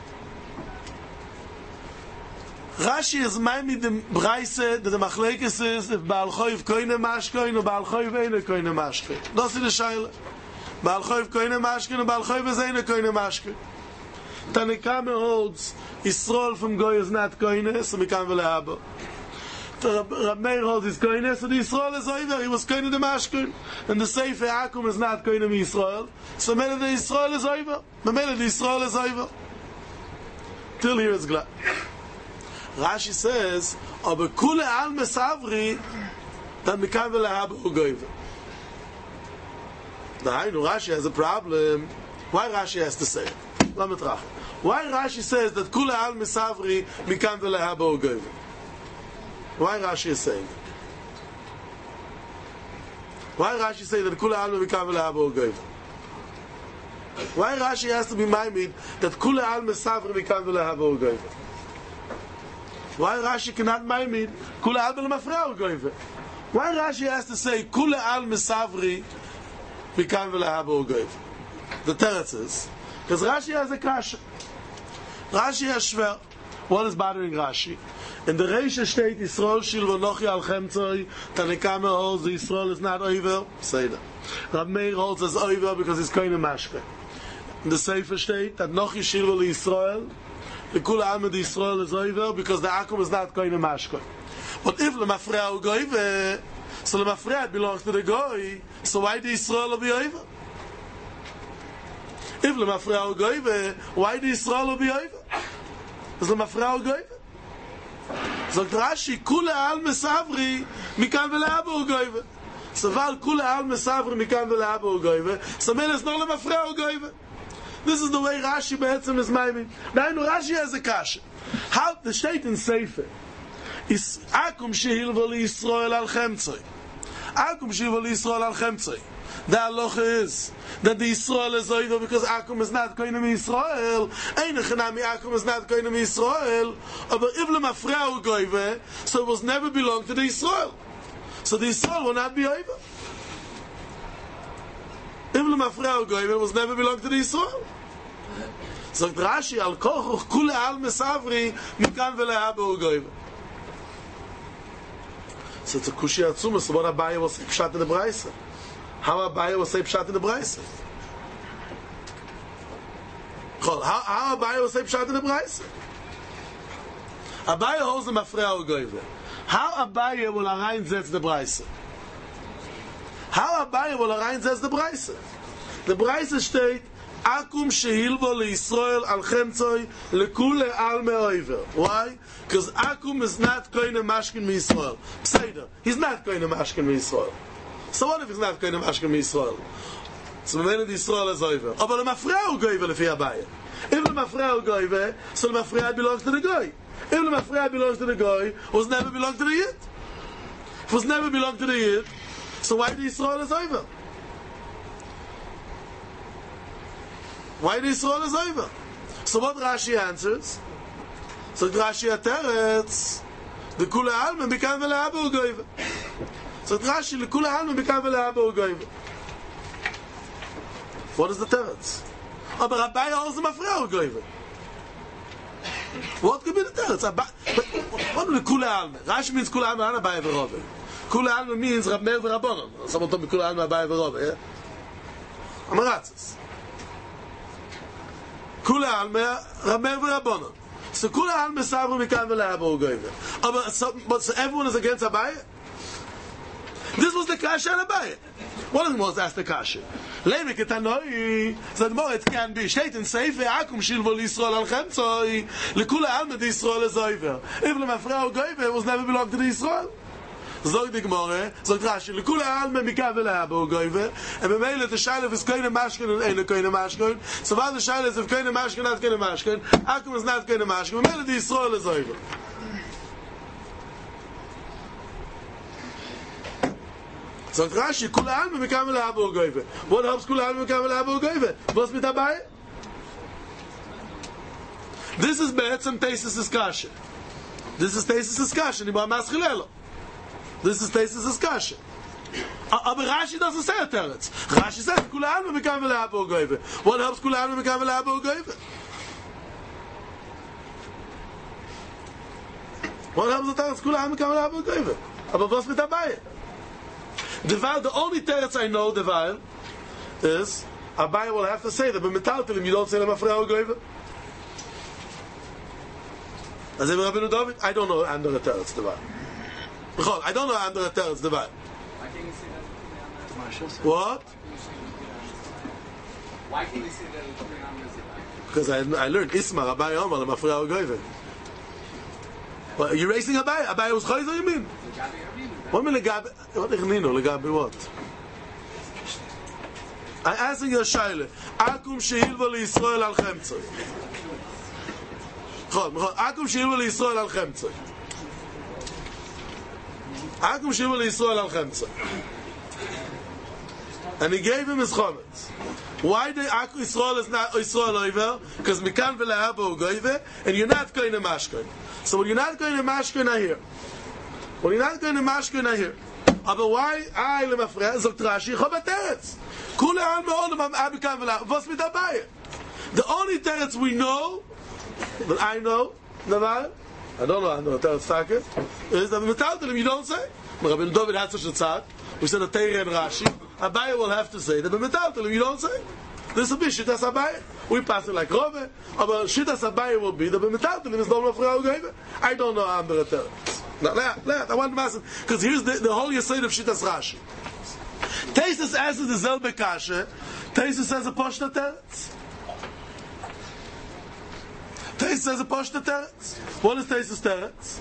S1: Rashi is minding the Braise that the Machlekes is if Baal Choiv koine mashkoin or Baal Choiv eine koine mashkoin. Das ist die Scheile. Baal Choiv koine mashkoin or Baal Choiv is eine koine mashkoin. Tanekame holds Yisrael from Goy is not koine, so we can't have it. Rab Meir holds his koine, so the Yisrael is over. He was koine the mashkoin. And the Sefer Akum is not koine me Yisrael. So Mele the Yisrael is over. Mele the Yisrael is over. Till here is glad. Rashi says, "Aber kule al mesavri, dann bekan wir lahab ugoyve." Now, Rashi has a problem. Why Rashi has to say it? Let me try. Why Rashi says that kule al mesavri bekan wir lahab ugoyve? Why Rashi is saying it? Why Rashi say that kule al bekan wir lahab ugoyve? Why Rashi has to be minded that kule al mesavri bekan wir lahab ugoyve? Why Rashi cannot mind Kula al bel mafreu goyve? Why Rashi has to say Kula al misavri mikam velahabo goyve? The teretz is because Rashi has a kasha. Rashi has shver. What is bothering Rashi? In the Reisha state Yisrael shil v'nochi al chemtzoi Tanekame holds the Yisrael is not over. Say that. Rab Meir holds as over because it's koine mashke. In the Sefer state that nochi shil v'li Yisrael the Kula Alma the Yisrael is over because the Akum is not going to mashkoy. But if the Mafreya goyve, so the Mafreya belongs to the Goy, so why the Yisrael will be over? If the Mafreya goyve, why the Yisrael will be over? Is the Mafreya goyve? So Rashi, Kula Alma Savri, Mikan Velabo goyve. So while Kula Alma Savri, Mikan Velabo goyve, so men is not the Mafreya goyve. This is the way Rashi Be'etzim is maiming. Now, Rashi has a kasha. How the state in Sefer is Akum Shehil V'li Yisrael al Chemtzoi. Akum Shehil V'li Yisrael al Chemtzoi. The halacha is that the Yisrael is over because Akum is not going to be Yisrael. Ein Echanami Akum is not going to be Yisrael. But if the Mafreya goyve, so it will never belong to the Yisrael. So the Yisrael will not be over. If the Mafreya goyve, it will never belong to the Yisrael. So Rashi al koch kule al mesavri mikan velehabo goyve. So it's a kushi atzuma. So what Abaye will say pshat in the Braisa? How Abaye will say pshat in the Braisa? How, how Abaye will say pshat in the Braisa? Abaye holds the Mafreya goyve. How Abaye will arrange the Braisa? How Abaye will arrange the Braisa? The Braisa state Akum shehilvo leYisrael al chemtzoi lekule al me'oiver. Why? Because Akum is not going to mashkin miYisrael. Pseider, he's not going to mashkin miYisrael. So what if he's not going to mashkin miYisrael? So the man Yisrael is over. Oh, but the Mafreya goyve lefi Abaye. If the Mafreya goyve, so the Mafreya belongs to the Goy. If the Mafreya belongs to the Goy, it was never belong to the Yid. If it was never belong to the Yid, so why the Yisrael is over? Why the Yisrael is over? So what Rashi answers? So Rashi Ateretz, the Kula Alma became Velehabo Goyve. So Rashi, the Kula Alma became Velehabo Goyve. What is the Teretz? Oh, but Abaye holds the Mafreya Goyve. What could be the Teretz? What is the Kula Alma? Rashi means Kula Alma and Abaye V'Rove. Kula Alma means Rab Meir V'Rabbanon. Someone told me Kula Alma Abaye V'Rove, yeah? Amaratzis. Kula Alma, Rab Meir V'Rabbanon. So Kula Alma Savru Mikan Velehabo Goyve. But so, but so everyone is against Abaye? This was the Kasha and Abaye. One of them was asked the Kasha. Levi Ketanoi said, more it can be. State in Sefer Akum Shilvo Yisrael al Chemtzoi Lekula Alma the Yisrael is over. If the Mafreya Goyve, it was never belonged to the Yisrael. Zog the Gemara, Zog Rashi, Lekula Alma Mikan Velehabo Goyve, and B'meila the Shaila is Koine Mashkin and Ein Koine Mashkin. So while the Shaila is if Koine Mashkin, not Koine Mashkin, Akum is not Koine Mashkin, B'meila the Yisrael is over. Zog Rashi, Kula Alma Mikan Velehabo Goyve. What helps Kula Alma Mikan Velehabo Goyve? What's mit Abaye? This is Be'etzem Tesis is Kasha. This is Taisus discussion. This is Taisus discussion. Aber Rashi doesn't say a teretz. Rashi says Kula Alma Mekam V'Le'abo Goyve. What helps Kula Alma Mekam V'Le'abo Goyve? What helps the teretz Kula Alma Mekam V'Le'abo Goyve? Aber was mit Abaye? The while the only teretz I know, the while, is Abaye will have to say that, but metaltelim you don't say Lemafrei Goyve. As if Rabbeinu David, I don't know under the teretz the while. I don't know under the teretz the while. What?
S2: Why can you say that?
S1: Because I, I learned Isma, Abaye Omar, Lemafrei Goyve. Well, are you racing Abaye? Abaye was Chayzer, you mean? What mean Legabe? What Ichnino? Legabe what? I'm asking you a shaila. Akum she'ilva liYisrael al chemtzoi. Akum she'ilva liYisrael al chemtzoi. Akum she'ilva liYisrael al chemtzoi. And he gave him his chometz. Why the Akum Yisrael is not Yisrael over? Because mikan v'le'abo goyve, and you're not going to mashkin. So when you're not going to mashkin, I hear. When you're not going to mashkin, I hear. Aber why I lemafrei zok Rashi chobateretz? Kule alma olam amikan v'le'abo. What's with Abaye? The only teretz we know, that I know, Naval, I don't know, I know teretz taket, is that metaltelim you don't say. Rabbeinu David had such a tzad. We said a Teire and Rashi. Abaye will have to say that, but metaltelim you don't say. This will be Shittas Abaye. We pass it like Rove, but Shittas Abaye will be that metaltelim is not Mafrei Goyve. I don't know under a teretz. Now, let, let, I want to ask, because here's the, the whole Yesod of Shittas Rashi. Taisus answers the Zelbe Kashe. Taisus says a Poshta Teretz. Taisus says a Poshta Teretz. What is Taisus Teretz?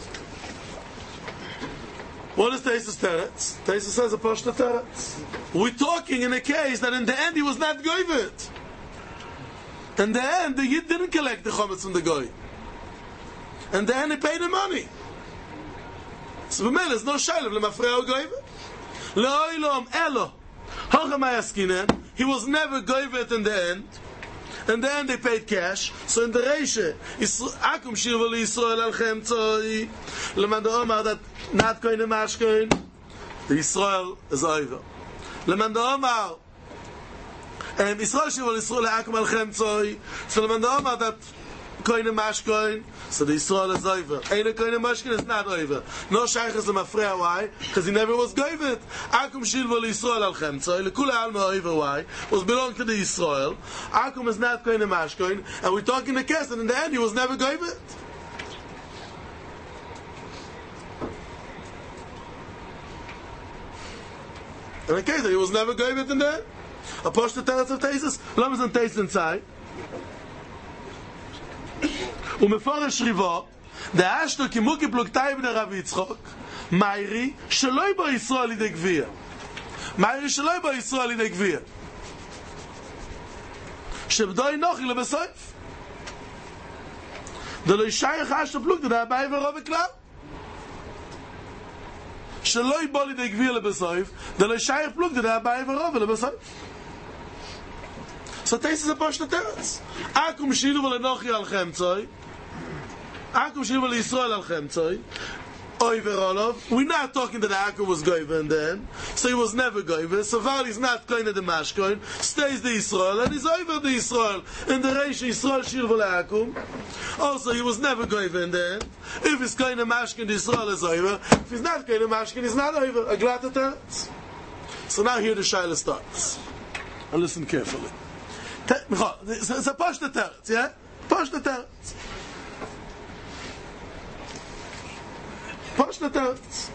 S1: What is Taisus Teretz? Taisus says a Poshta Teretz. We're talking in a case that in the end he was not Goyvet. In the end, the Yid didn't collect the Chometz from the Goy. In the end, he paid the money. So, there's no Shailev Lemafrei Goyve. Le'oilom Elo. Hochamayaskinen. He was never Goyvet in the end. In the end, they paid cash. So in the Reishe, Akum Shirva Yisrael al Chemtzoi. Leman the Omar that not going to Mashkoin. The Yisrael is over. Leman the Omar. And Yisrael Shirva Yisrael Akum al Chemtzoi. So Leman the Omar that going to Mashkoin. So the Yisrael is over. Eine koine mashkin is not over. No shaykh is a mafreya. Why? Because he never was goyvet. Akum shilva Yisrael al chemtzoi. Lekula alma over. Why? Was belong to the Yisrael. Akum is not koine mashkin. And we're talking the case, and in the end he was never goyvet. In the case that he was never goyvet in the end. A posh the teretz of Taisus. Lamas and Taisus inside. ומפורש ריבו, דאשתו כמוקי פלוגתאי בני רב יצחוק, מיירי שלא יבוא ישראל לידי גביע. מיירי שלא יבוא ישראל לידי גביע. שבדוי נוחי לבסויף. דלו ישייך אשתו פלוגתא דאביי ורוב וכלל. שלא יבוא לידי גביע לבסויף, דלו ישייך פלוגתא דאביי ורוב ולבסויף. So Taisus is a Poshta Teretz. Akum shilu v'lenochi al chemtzoi. Akum shilu v'Yisrael al chemtzoi. Oiver Olov. We're not talking that Akum was goyver in the end. So he was never goyver. So far he's not going to the mashkoin. Stays the Yisrael. And he's over the Yisrael. In the Reish Yisrael shilu v'Akum. Also he was never goyver in the end. If he's going to mashkoin, the Yisrael is over. If he's not going to mashkoin, he's not over. A glata Teretz. So now here the Shaila starts. And listen carefully. It's a Poshta Teretz, yeah? Poshta Teretz. Poshta Teretz.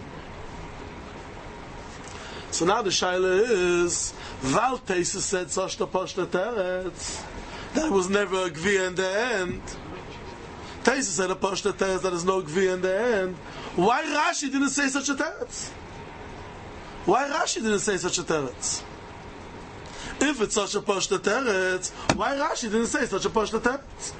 S1: So now the Shaila is, Val Taisus said such the Poshta Teretz. That was never a Gvi in the end. Taisus said a Poshta Teretz that is no Gvi in the end. Why Rashi didn't say such a Teretz? Why Rashi didn't say such a Teretz? If it's such a Poshta Teretz, why Rashi didn't say such a Poshta Teretz?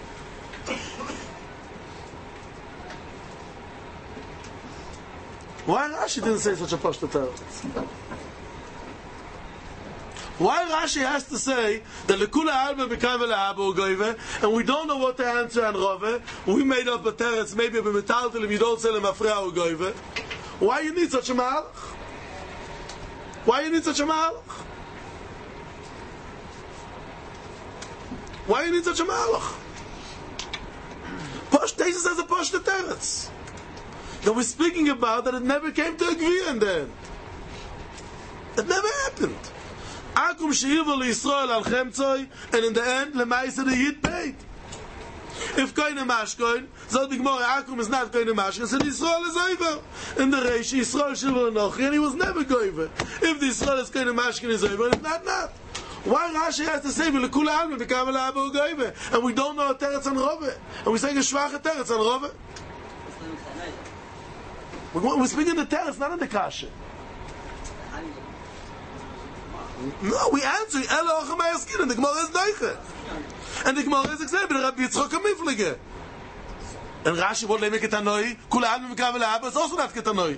S1: Why Rashi didn't say such a Poshta Teretz? Why Rashi has to say that lekula alma b'kayim v'lehabu goyve, and we don't know what to answer on Rove? We made up a teretz, maybe b'metaltelim you don't say lemafreya goyve. Why you need such a malach? Why you need such a malach? Why you need such a malach? Posh Tesis has a posh teretz that we're speaking about that it never came to a gvir in the end. It never happened. Akum she'ivol Yisrael al chemtzoi, and in the end, lemaisa the Yid paid. If koine mashkoin, so the Gemara Akum is not koine mashkoin, so the Yisrael is over. In the Reish, Yisrael shivol nochi, and he was never goiver. If the Yisrael is koine mashkoin is over, it's not not. Why Rashi has to say v'lekula alma v'kayim v'lehabu goiver, and we don't know a teretz on Rove, and we say a shvacha teretz on Rove. We're speaking the teretz, not in the kasha. No, we answer Ela Ochem Hayaskin, and the Gemara is Deiche. And the Gemara is excited, but Rabbi Yitzchok HaMiflige. And Rashi, what Leimek et Hanoi? Kula Alma V'Kav V'Lehabu, it's also not Ketanoi.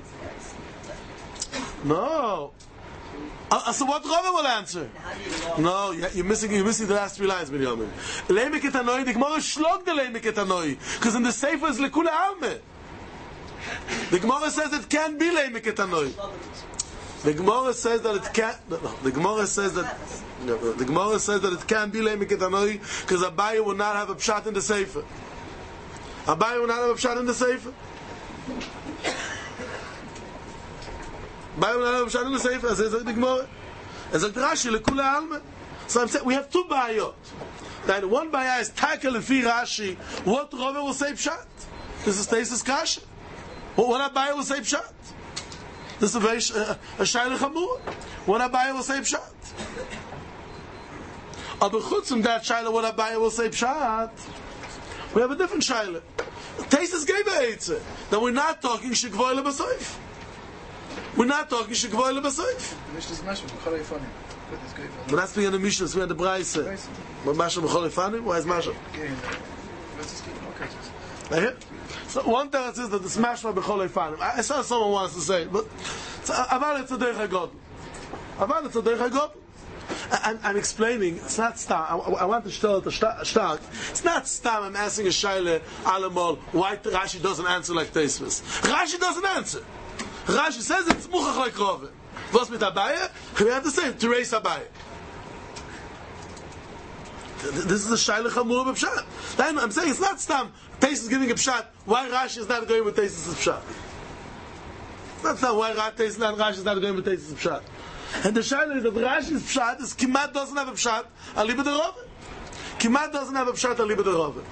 S1: No. Uh, so what Rava will answer? No, you're missing, you're missing the last three lines, Binyamin. Leimek et Hanoi, the Gemara shlog the Leimek et Hanoi, because in the Sefer is Lekula Alma. The Gemara says it can't be Leimek et Hanoi. The Gemara says that it can't. No, no, the Gemara says that. No, the Gemara says that it can't be leimek et hanoi because Abaye will not have a pshat in the sefer. Abaye will not have a pshat in the sefer. Abaye will not have a pshat in the sefer. As says the Gemara, as the Rashi lekula alma. So I'm saying we have two bayot. That one bayah is takel lefi Rashi. What Rove will say pshat? This is Teisus Kasha. What Abaye will say pshat? This is a very uh, a shaila chamur. What Abaye will say pshat. Aber chutz from that shaila, what Abaye will say pshat, we have a different shaila. Teisus gave a eitzah that we're not talking shekvoy lebasoif. We're not talking shekvoy lebasoif. We're not speaking on the Mishnah, we're on the Braise. What Masha b'chol ifanim? Why is Masha? I hear. So one thing is that the smash for b'chol ifanim. I saw someone wants to say, but aval it's a derech hagodl. Aval it's a derech hagodl. I'm, I'm explaining. It's not stam. I, I want to show it to stark. It's not stam. I'm asking a shaila alamol why Rashi doesn't answer like Teisvus. Rashi doesn't answer. Rashi says it's muchach like Rove. What's with Abaye? We have the same to raise Abaye. This is the shaila chamur b'pshat. I'm saying it's not stam. Teis is giving a pshat. Why Rashi is not going with Teis' pshat? That's not why Rashi is not Rashi is not going with Teis' pshat. And the shaila is that Rashi's pshat is Kimat doesn't have a pshat aliba de Rove. Kimat doesn't have a pshat aliba de Rove.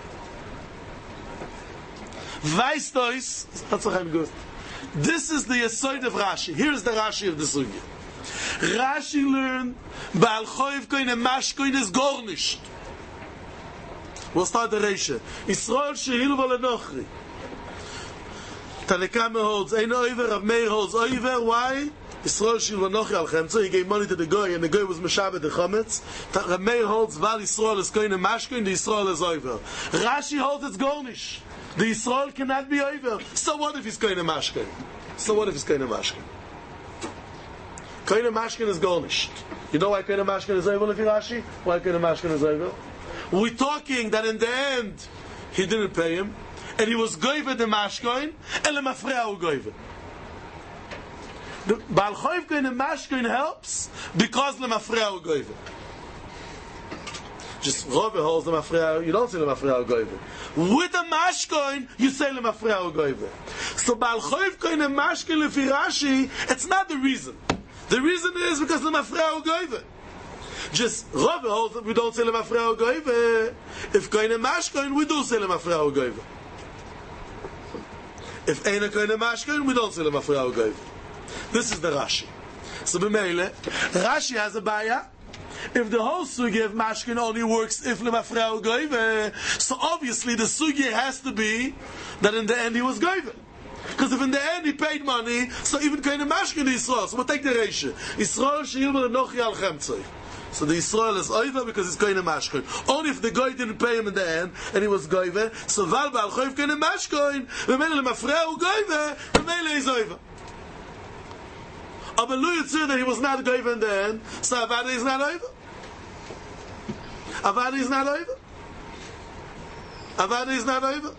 S1: Weiss tois. That's what I'm good. This is the yesod of Rashi. Here is the Rashi of the sugya. Rashi learned Baal Choiv koine mashkoin is gar nicht. We'll start the Reisha. Yisrael shehil v'lenochri. Tanekame holds ein oiver, Rav Meir holds oiver. Why? Yisrael shehil v'lenochri al chemtzo. He gave money to the goy, and the goy was meshabed the chametz. Rav Meir holds val Yisrael is koine mashkoin, the Yisrael is oiver. Rashi holds it's garnish. The Yisrael cannot be oiver. So what if he's koine mashkoin? So what if he's koine mashkoin? Koine mashkoin is garnish. You know why koine mashkoin is oiver, Lefi Rashi? Why koine mashkoin is oiver? We're talking that in the end he didn't pay him, and he was goiver the mashkoin, and the mafreya goiver. The Baal Choiv koine mashkoin helps because the mafreya goiver. Just Rove holds the mafreya. You don't say the mafreya goiver. With the mashkoin, you say the mafreya goiver. So Baal Choiv koine mashkoin lefi Rashi, it's not the reason. The reason is because the mafreya goiver. Just Rove holds that we don't say lemafreya goive. If koine mashkoin, we do say lemafreya goive. If eina koine mashkoin, we don't say lemafreya goive. This is the Rashi. So b'meile, Rashi has a baya. If the whole sugi of mashkoin only works if lemafreya goive, so obviously the sugi has to be that in the end he was goive. Because if in the end he paid money, so even koine mashkoin the Yisrael. So we'll take the Reisha. Yisrael she'il v'lenochi al chemtzoi. So the Yisrael is over because he's koine mashkoin. Only if the guy didn't pay him in the end and he was goive, so val Baal Choiv koine mashkoin, v'mele lemafreya goive, v'mele is over. Aber Lu Yitzir that he was not Goiva in the end, so Avada is not over. Avada is not over. Avada is not over.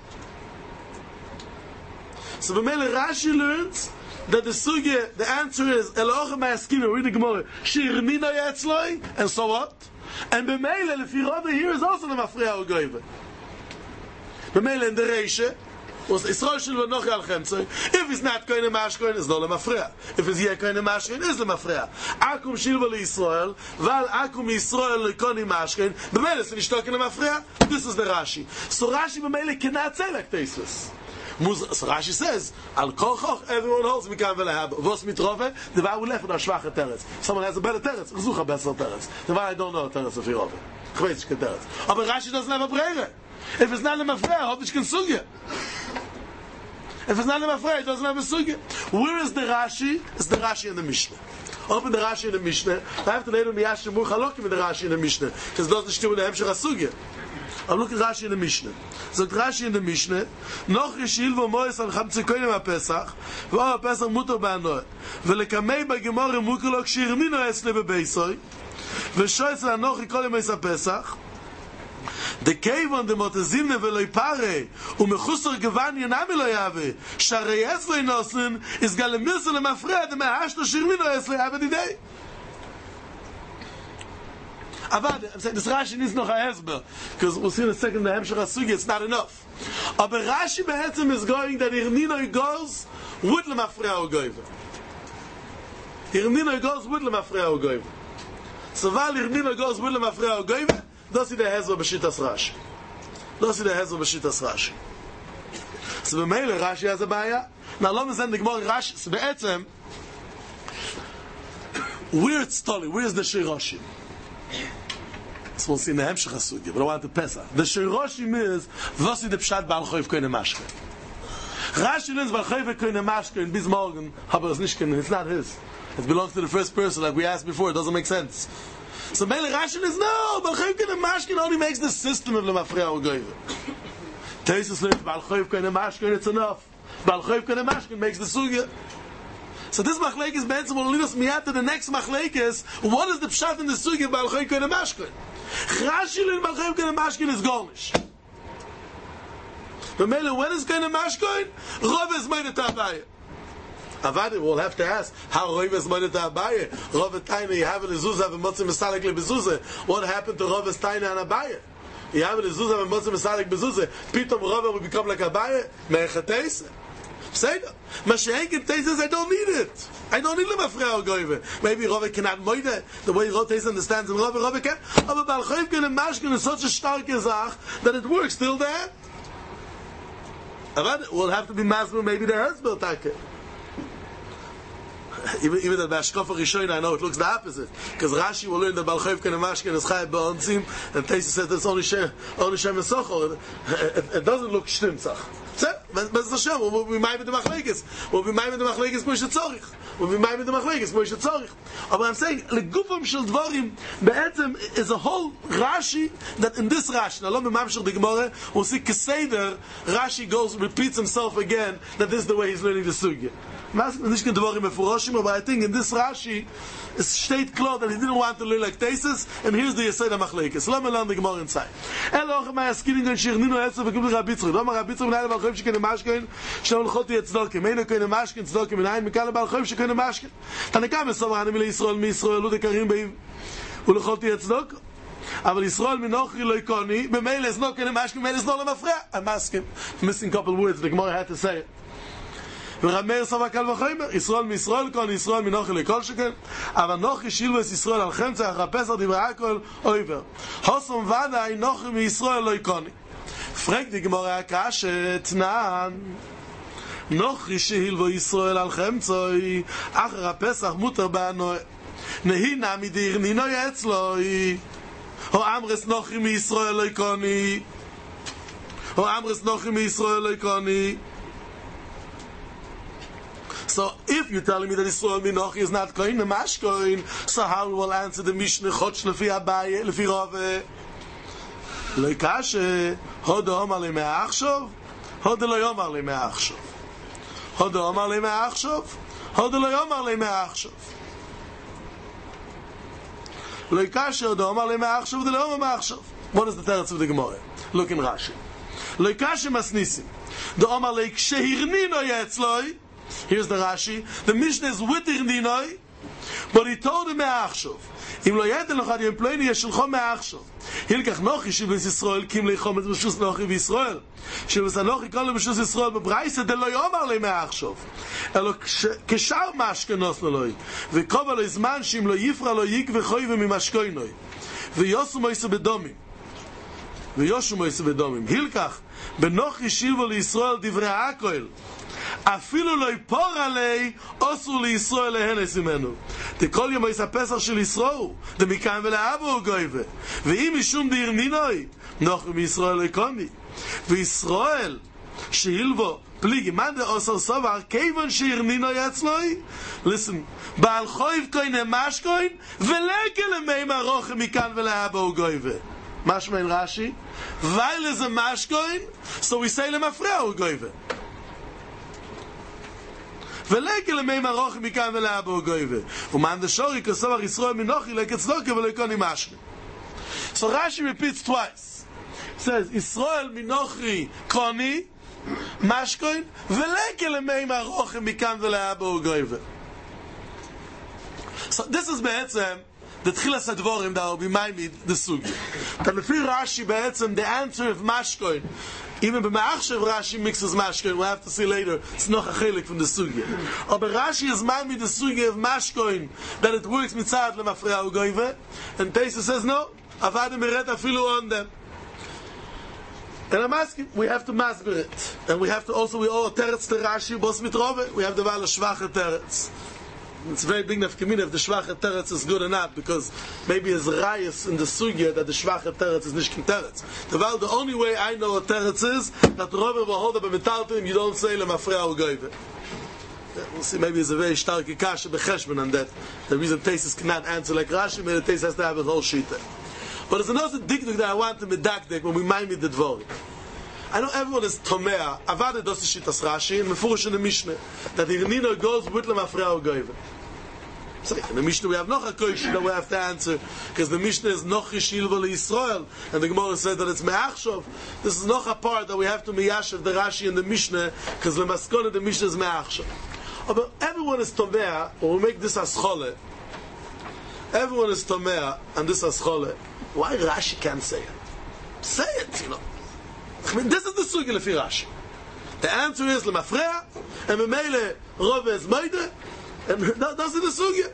S1: So B'mele Rashi learns that the sugya, the answer is Elohim Ma'askinu, read the Gemara, Shirmino Yetzloi, and so what? And B'mele, Lefirova here is also the Mafriya Goiva. B'mele in the Reisha, was Israel shel v'nochi al chemtzoi. If it's not koine mashkoin, it's not lemafreya. If it's here koine mashkoin, it's lemafreya. Akum shilva leYisrael, val akum Yisrael lekoni mashkoin. B'meile it's not lemafreya. This is the Rashi. So Rashi b'meile cannot say like this. So Rashi says, al kol choch, everyone holds mikam v'lehab. Vos mitrove, the var will left with a schwache teretz. Someone has a better teretz. Ich suche a better teretz. The var I don't know a teretz of Yerove. Ich weiß nicht teretz. Aber Rashi doesn't have a brere. If it's not lemafreya, hope ich can sugya. If it's not lemafreya, it doesn't have a sugya. Where is the Rashi? It's the Rashi in the Mishnah. Open the Rashi in the Mishnah. I have to later be Yashim Mur Chalokim in the Rashi in the Mishnah, because it doesn't still with the Hemshech HaSugya. I'll look at Rashi in the Mishnah. So Rashi in the Mishnah, Noch Yishil v'mois al chamtze koinim ha-Pesach, v'or ha-Pesach mutar ba'anoeh, v'lekamei b'gemorah mukulok shirmino esle b'beisoi, v'shoytz l'anochi kol yemais ha-Pesach, the cave on the motazimne veloy pare umechusar gevan yanam lo yave sharei esle nosen is galemir le mafred me hashto shirmino esle have the day. Avad, I'm saying this Rashi needs noch a hesber, because we'll see in a second the Hemshech HaSugya, it's not enough. Aber Rashi behetzim is going that Irnino goes with le mafreya ugoyve. Irnino goes with le mafreya ugoyve. So while Irnino goes with le mafreya ugoyve, does he the hezro b'shitas Rashi? Does he the hezro b'shitas Rashi? So b'meile Rashi has a baya. Now let me send the Gemara Rashi. So be'etzem, where it's totally, where is the Shiroshim? So we'll see in the Hemshech HaSugya, but I want to Pesach. The Shiroshim is was is the pshat ba'al choyv koine mashke. Rashi learns ba'al choyv koine mashke in bis morgen, aber es nicht, it's not his. It belongs to the first person, like we asked before. It doesn't make sense. So Mele Rashi is no, Ba'al Choyv Koine Mashkin only makes the system of the Mafreya Ugoyve. Teisus learns Ba'al Choyv Koine Mashkin, it's enough. Ba'al Choyv Koine Mashkin makes the sugya. So this Machlekes Benson will lead us miyat to the next Machlekes. What is the pshat in the sugya of Ba'al Choyv Koine Mashkin? Rashi learns Ba'al Choyv Koine Mashkin is Gornish. But Mele, when is Koine Mashkin? Rov is made it Abaye. Avadi, we'll have to ask how Roivas Modet Abaye. Rov Taina, you have a Zuzah and Motzim Mesalik Bezuzah. What happened to Rov Taina and Abaye? You have a Zuzah and Motzim Mesalik Bezuzah. Pitom Rov will become like Abaye. Mechates. Say that. Mashenkin says I don't need it. I don't need the Mafreya Ugoyve. Maybe Rov cannot moide the way Rov understands, and Rov Rov can. But Ba'al Choyv Koine Mashkin is such a stark Zach that it works still there. Avadi, we'll have to be masber maybe the husband take. Even even the Bashkofa Rishon, I know it looks the opposite, because Rashi will learn that Ba'al Choyv Koine Mashkin is Chayv Ba'ontzim, and Teisa says it's only Shem, only Shem and Sochor. It doesn't look Shtimtzach. So, but the Shem will be made with the Machlekes. Will be made with the Machlekes Moshe Tzorich. Will be made with the Machlekes Moshe Tzorich. But I'm saying legufam shel dvarim be'etzem is a whole Rashi that in this Rashi, now lo memamshir the Gemara, we'll see Keseder. Rashi goes repeats himself again that this is the way he's learning the sugya. But I think in this Rashi, it's state clear that he didn't want to learn like Tesis, and here's the Yesod HaMachlekes. Let me learn the Gemara inside. Elohim ha'askilim gan shirninu etzav v'kiblu Rabbi Yitzchak. Lomar Rabbi Yitzchak v'nayla Ba'al Choyv shekoine mashkin, shem l'choti etzdokim. Meinu koine mashkin, tzdokim, v'nayin mikala Ba'al Choyv shekoine mashkin. Tanekam esovar hanim Yisrael mi-Yisrael udekarim be'im u'l'choti etzdokim. אבל ישראל מנוכרי לא יקוני, במילא is not koine mashkin, במילא is not למפרע. I'm asking, missing a couple words, the Gemara had to say it. ורמר סבא קל וחיימר, ישראל מישראל כאן, ישראל מנוחי לכל שכן, אבל נוחי שילבו את ישראל על חמצה, אחרי פסח דברי הכל, אויבר. חוסם ודאי נוחי מישראל לא יקוני. פרק די גמורה הקשת, נען. נוחי שילבו ישראל על חמצה, אחרי הפסח מותר בענו. נהי נמי דיר נינו יצלו, או אמרס נוחי מישראל לא יקוני. או אמרס נוחי מישראל לא יקוני. So if you're telling me that Yisrael Minochi is not koine mashkoin, so how will answer the Mishnah Chotsh lefi Abaye lefi Rove? Lo kashe hodo omar le me'achshov, hodo lo yomar le me'achshov, hodo omar le me'achshov, Hodel Yomar Le Me'achshav. Lo Kasher Do Omar Le Me'achshav De Lo Me'achshav. What is the teretz of the Gemara? Look in Rashi. Lo Kasher Masnisim. Do Omar Le Kshehirnino Yetzloi. Here's the Rashi. The Mishnah is with Irninoi, but he told him Me'achshav. Im lo yedel noch ad yemployni yeshelcho me'achshav. Hilkach nochi shivlis Yisrael kim leichom et b'shus nochi v'Yisrael. Shivlis anochi kol b'shus Yisrael b'braisa de lo yomar le me'achshav. Elo kshar mashkenos lo loi. V'kova lo izman shim lo yifra lo yik v'choyve mimashkoinoi. V'yosu moise bedomim. V'yoshu moise bedomim. Hilkach benochi shilvo li Yisrael divrei ha'koil. אפילו לא יפור עלי אסור לישראל להנס ממנו תכל יום יש הפסח של ישראל דמכאן ולאבו הוא גויבה ואם משום דיר נינוי נוחו מישראל לקומי וישראל שילבו פליגי מה דה אסור סובר כיוון שיר נינוי אצלוי listen בעל חויב כהן אמש כהן ולגל מי מרוך מכאן ולאבו הוא גויבה משמע אין רש"י weil is a mashkoin so we say למפרע הוא גויבה ולגל מי מרוך מכאן ולאבו גויבה ומן דשורי כסובר ישראל מנוחי לקצדוקה ולקוני משמי. So Rashi repeats twice. He says ישראל מנוחי קוני משקוין ולגל מי מרוך מכאן ולאבו גויבה. So this is בעצם the תחילת הדבורים that will be made the sugi. But לפי Rashi בעצם the answer of משקוין even b'ma'achshav Rashi mixes mashkoin. We'll have to see later. It's noch a chelik from the sugya. But Rashi is made me the sugya of mashkoin that it works mitzad lemafreya ugoive. And Teisa says no. Avadim eret afilu on them. And I'm asking, we have to masber it, and we have to also we all teretz to Rashi bos mitrove. We have the val shvache teretz. It's very big nafkamina if the shvache teretz is good or not, because maybe it's rayas in the sugya that the shvache teretz is nishkin teretz. The val, the only way I know what teretz is that Rove v'holda b'metaltim you don't say lemafreya ugoive. We'll see. Maybe it's a very stark kasha b'cheshbon on that. The reason Tesis cannot answer like Rashi, maybe the Tesis has to have a whole shita. But there's another dikduk that I want to medakdek when we mind me the dvorim. I know everyone is tomea. Avada does the shitas Rashi and Mefurish in the Mishnah that the Irnino goes with lemafreya ugoive. So in the Mishnah we have noch a question that we have to answer because the Mishnah is noch yishilva Yisrael and the Gemara said that it's me'achshav. This is noch a part that we have to miyashav the Rashi in the Mishnah because the maskona the Mishnah is me'achshav. Oh, but everyone is tomea when we make this as chole. Everyone is tomea and this as chole. Why Rashi can't say it? Say it, you know. I mean, this is the sugi lefi Rashi. The answer is lemafreya and memele Rove is meide. And that, that's in the sugya.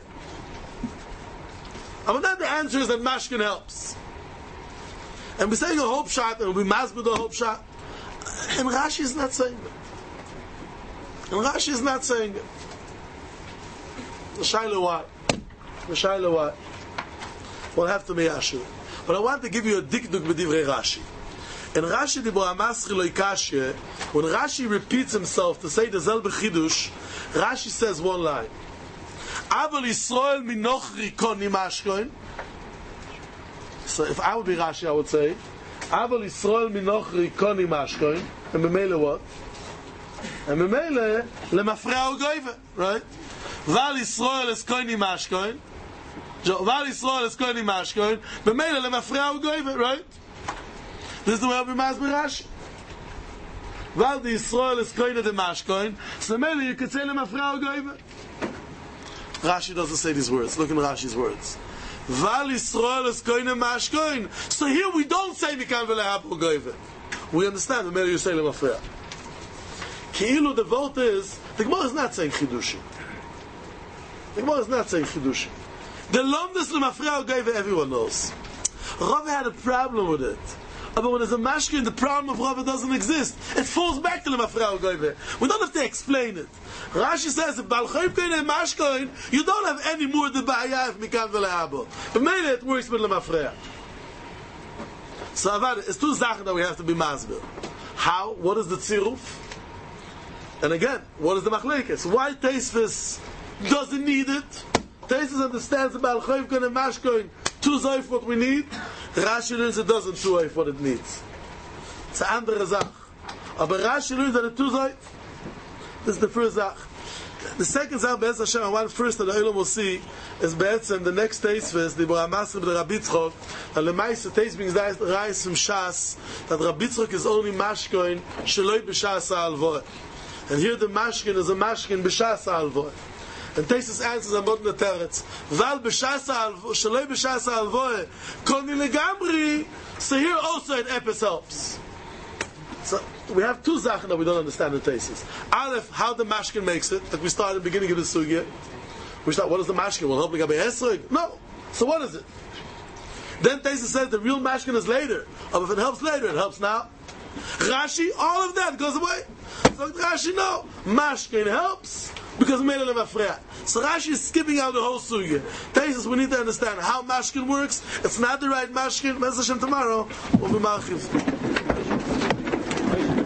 S1: But then the answer is that mashkin helps. And we're saying a hope shot, and we masbid a hope shot. And Rashi is not saying it. And Rashi is not saying it. The Shaila why? The Shaila why? We'll have to be Yashu. But I want to give you a dikduk b'divrei Rashi. In Rashi dibur amasri lo ikashye, when Rashi repeats himself to say the zelbe chidush, Rashi says one line. Aval Yisrael minochri koni mashkoin. So if I would be Rashi, I would say, Aval Yisrael minochri koni mashkoin. And memele what? And memele lemafreya ugoive, right? Val Yisrael es koni mashkoin. Val Yisrael es koni mashkoin. Memele lemafreya ugoive, right? This is the way of the Masber Rashi. Val the Yisrael is koine de mashkoin. So maybe you could say lemafreya ugoive. Rashi doesn't say these words. Look in Rashi's words. Val Yisrael is koine mashkoin. So here we don't say mikan v'lehabu ugoive. We understand. Maybe you say lemafreya. Ki'ilu the vote is the Gemara is not saying chidushim. The Gemara is not saying chidushim. The lomdus lemafreya ugoive everyone knows. Rove had a problem with it. But when there's a mashkin, the problem of Rava doesn't exist. It falls back to the mafreya ugoive. We don't have to explain it. Rashi says, if Baal Chayim Koine and mashkin, you don't have any more the ba'aya if mikan v'le'abo. But maybe it works with the mafreya. So Avad, it's two zachen that we have to be masbir. How? What is the tziruf? And again, what is the machlekes? Why Teisvis doesn't need it? Teisvis understands the Baal Chayim Koine and mashkin two zoif what we need. Rashi learns it doesn't two zoif what it needs. It's an andere zach. Aber Rashi learns that it two zoif. This is the first zach. The second Zach Be'ez Hashem, I want first that the Olam will see is Be'etzem, the next taste first, the Baramasri b'the Rabbi Tzchok, and the Maisa taste brings that rice from Shas, that Rabbi Tzchok is only mashkoin, sheloi b'Shas ha'alvoy. And here the mashkin is a mashkin b'Shas ha'alvoy. And Taisus answers about the teretz. Val b'Shas ha'alvoy, sheloi b'Shas ha'alvoy, koni legambri, so here also an epis helps. So we have two zachen that we don't understand in Taisus. Aleph, how the mashkin makes it, like we started at the beginning of the sugya. We start, what is the mashkin? Will help me gabe esrog? No. So what is it? Then Taisus says the real mashkin is later. Or if it helps later, it helps now. Rashi, all of that goes away. So Rashi, no. Mashkin helps because we made it a mafreya. So Rashi is skipping out the whole sugya. Taisus, we need to understand how mashkin works. It's not the right mashkin. Mezashem tomorrow. We'll be marchiv.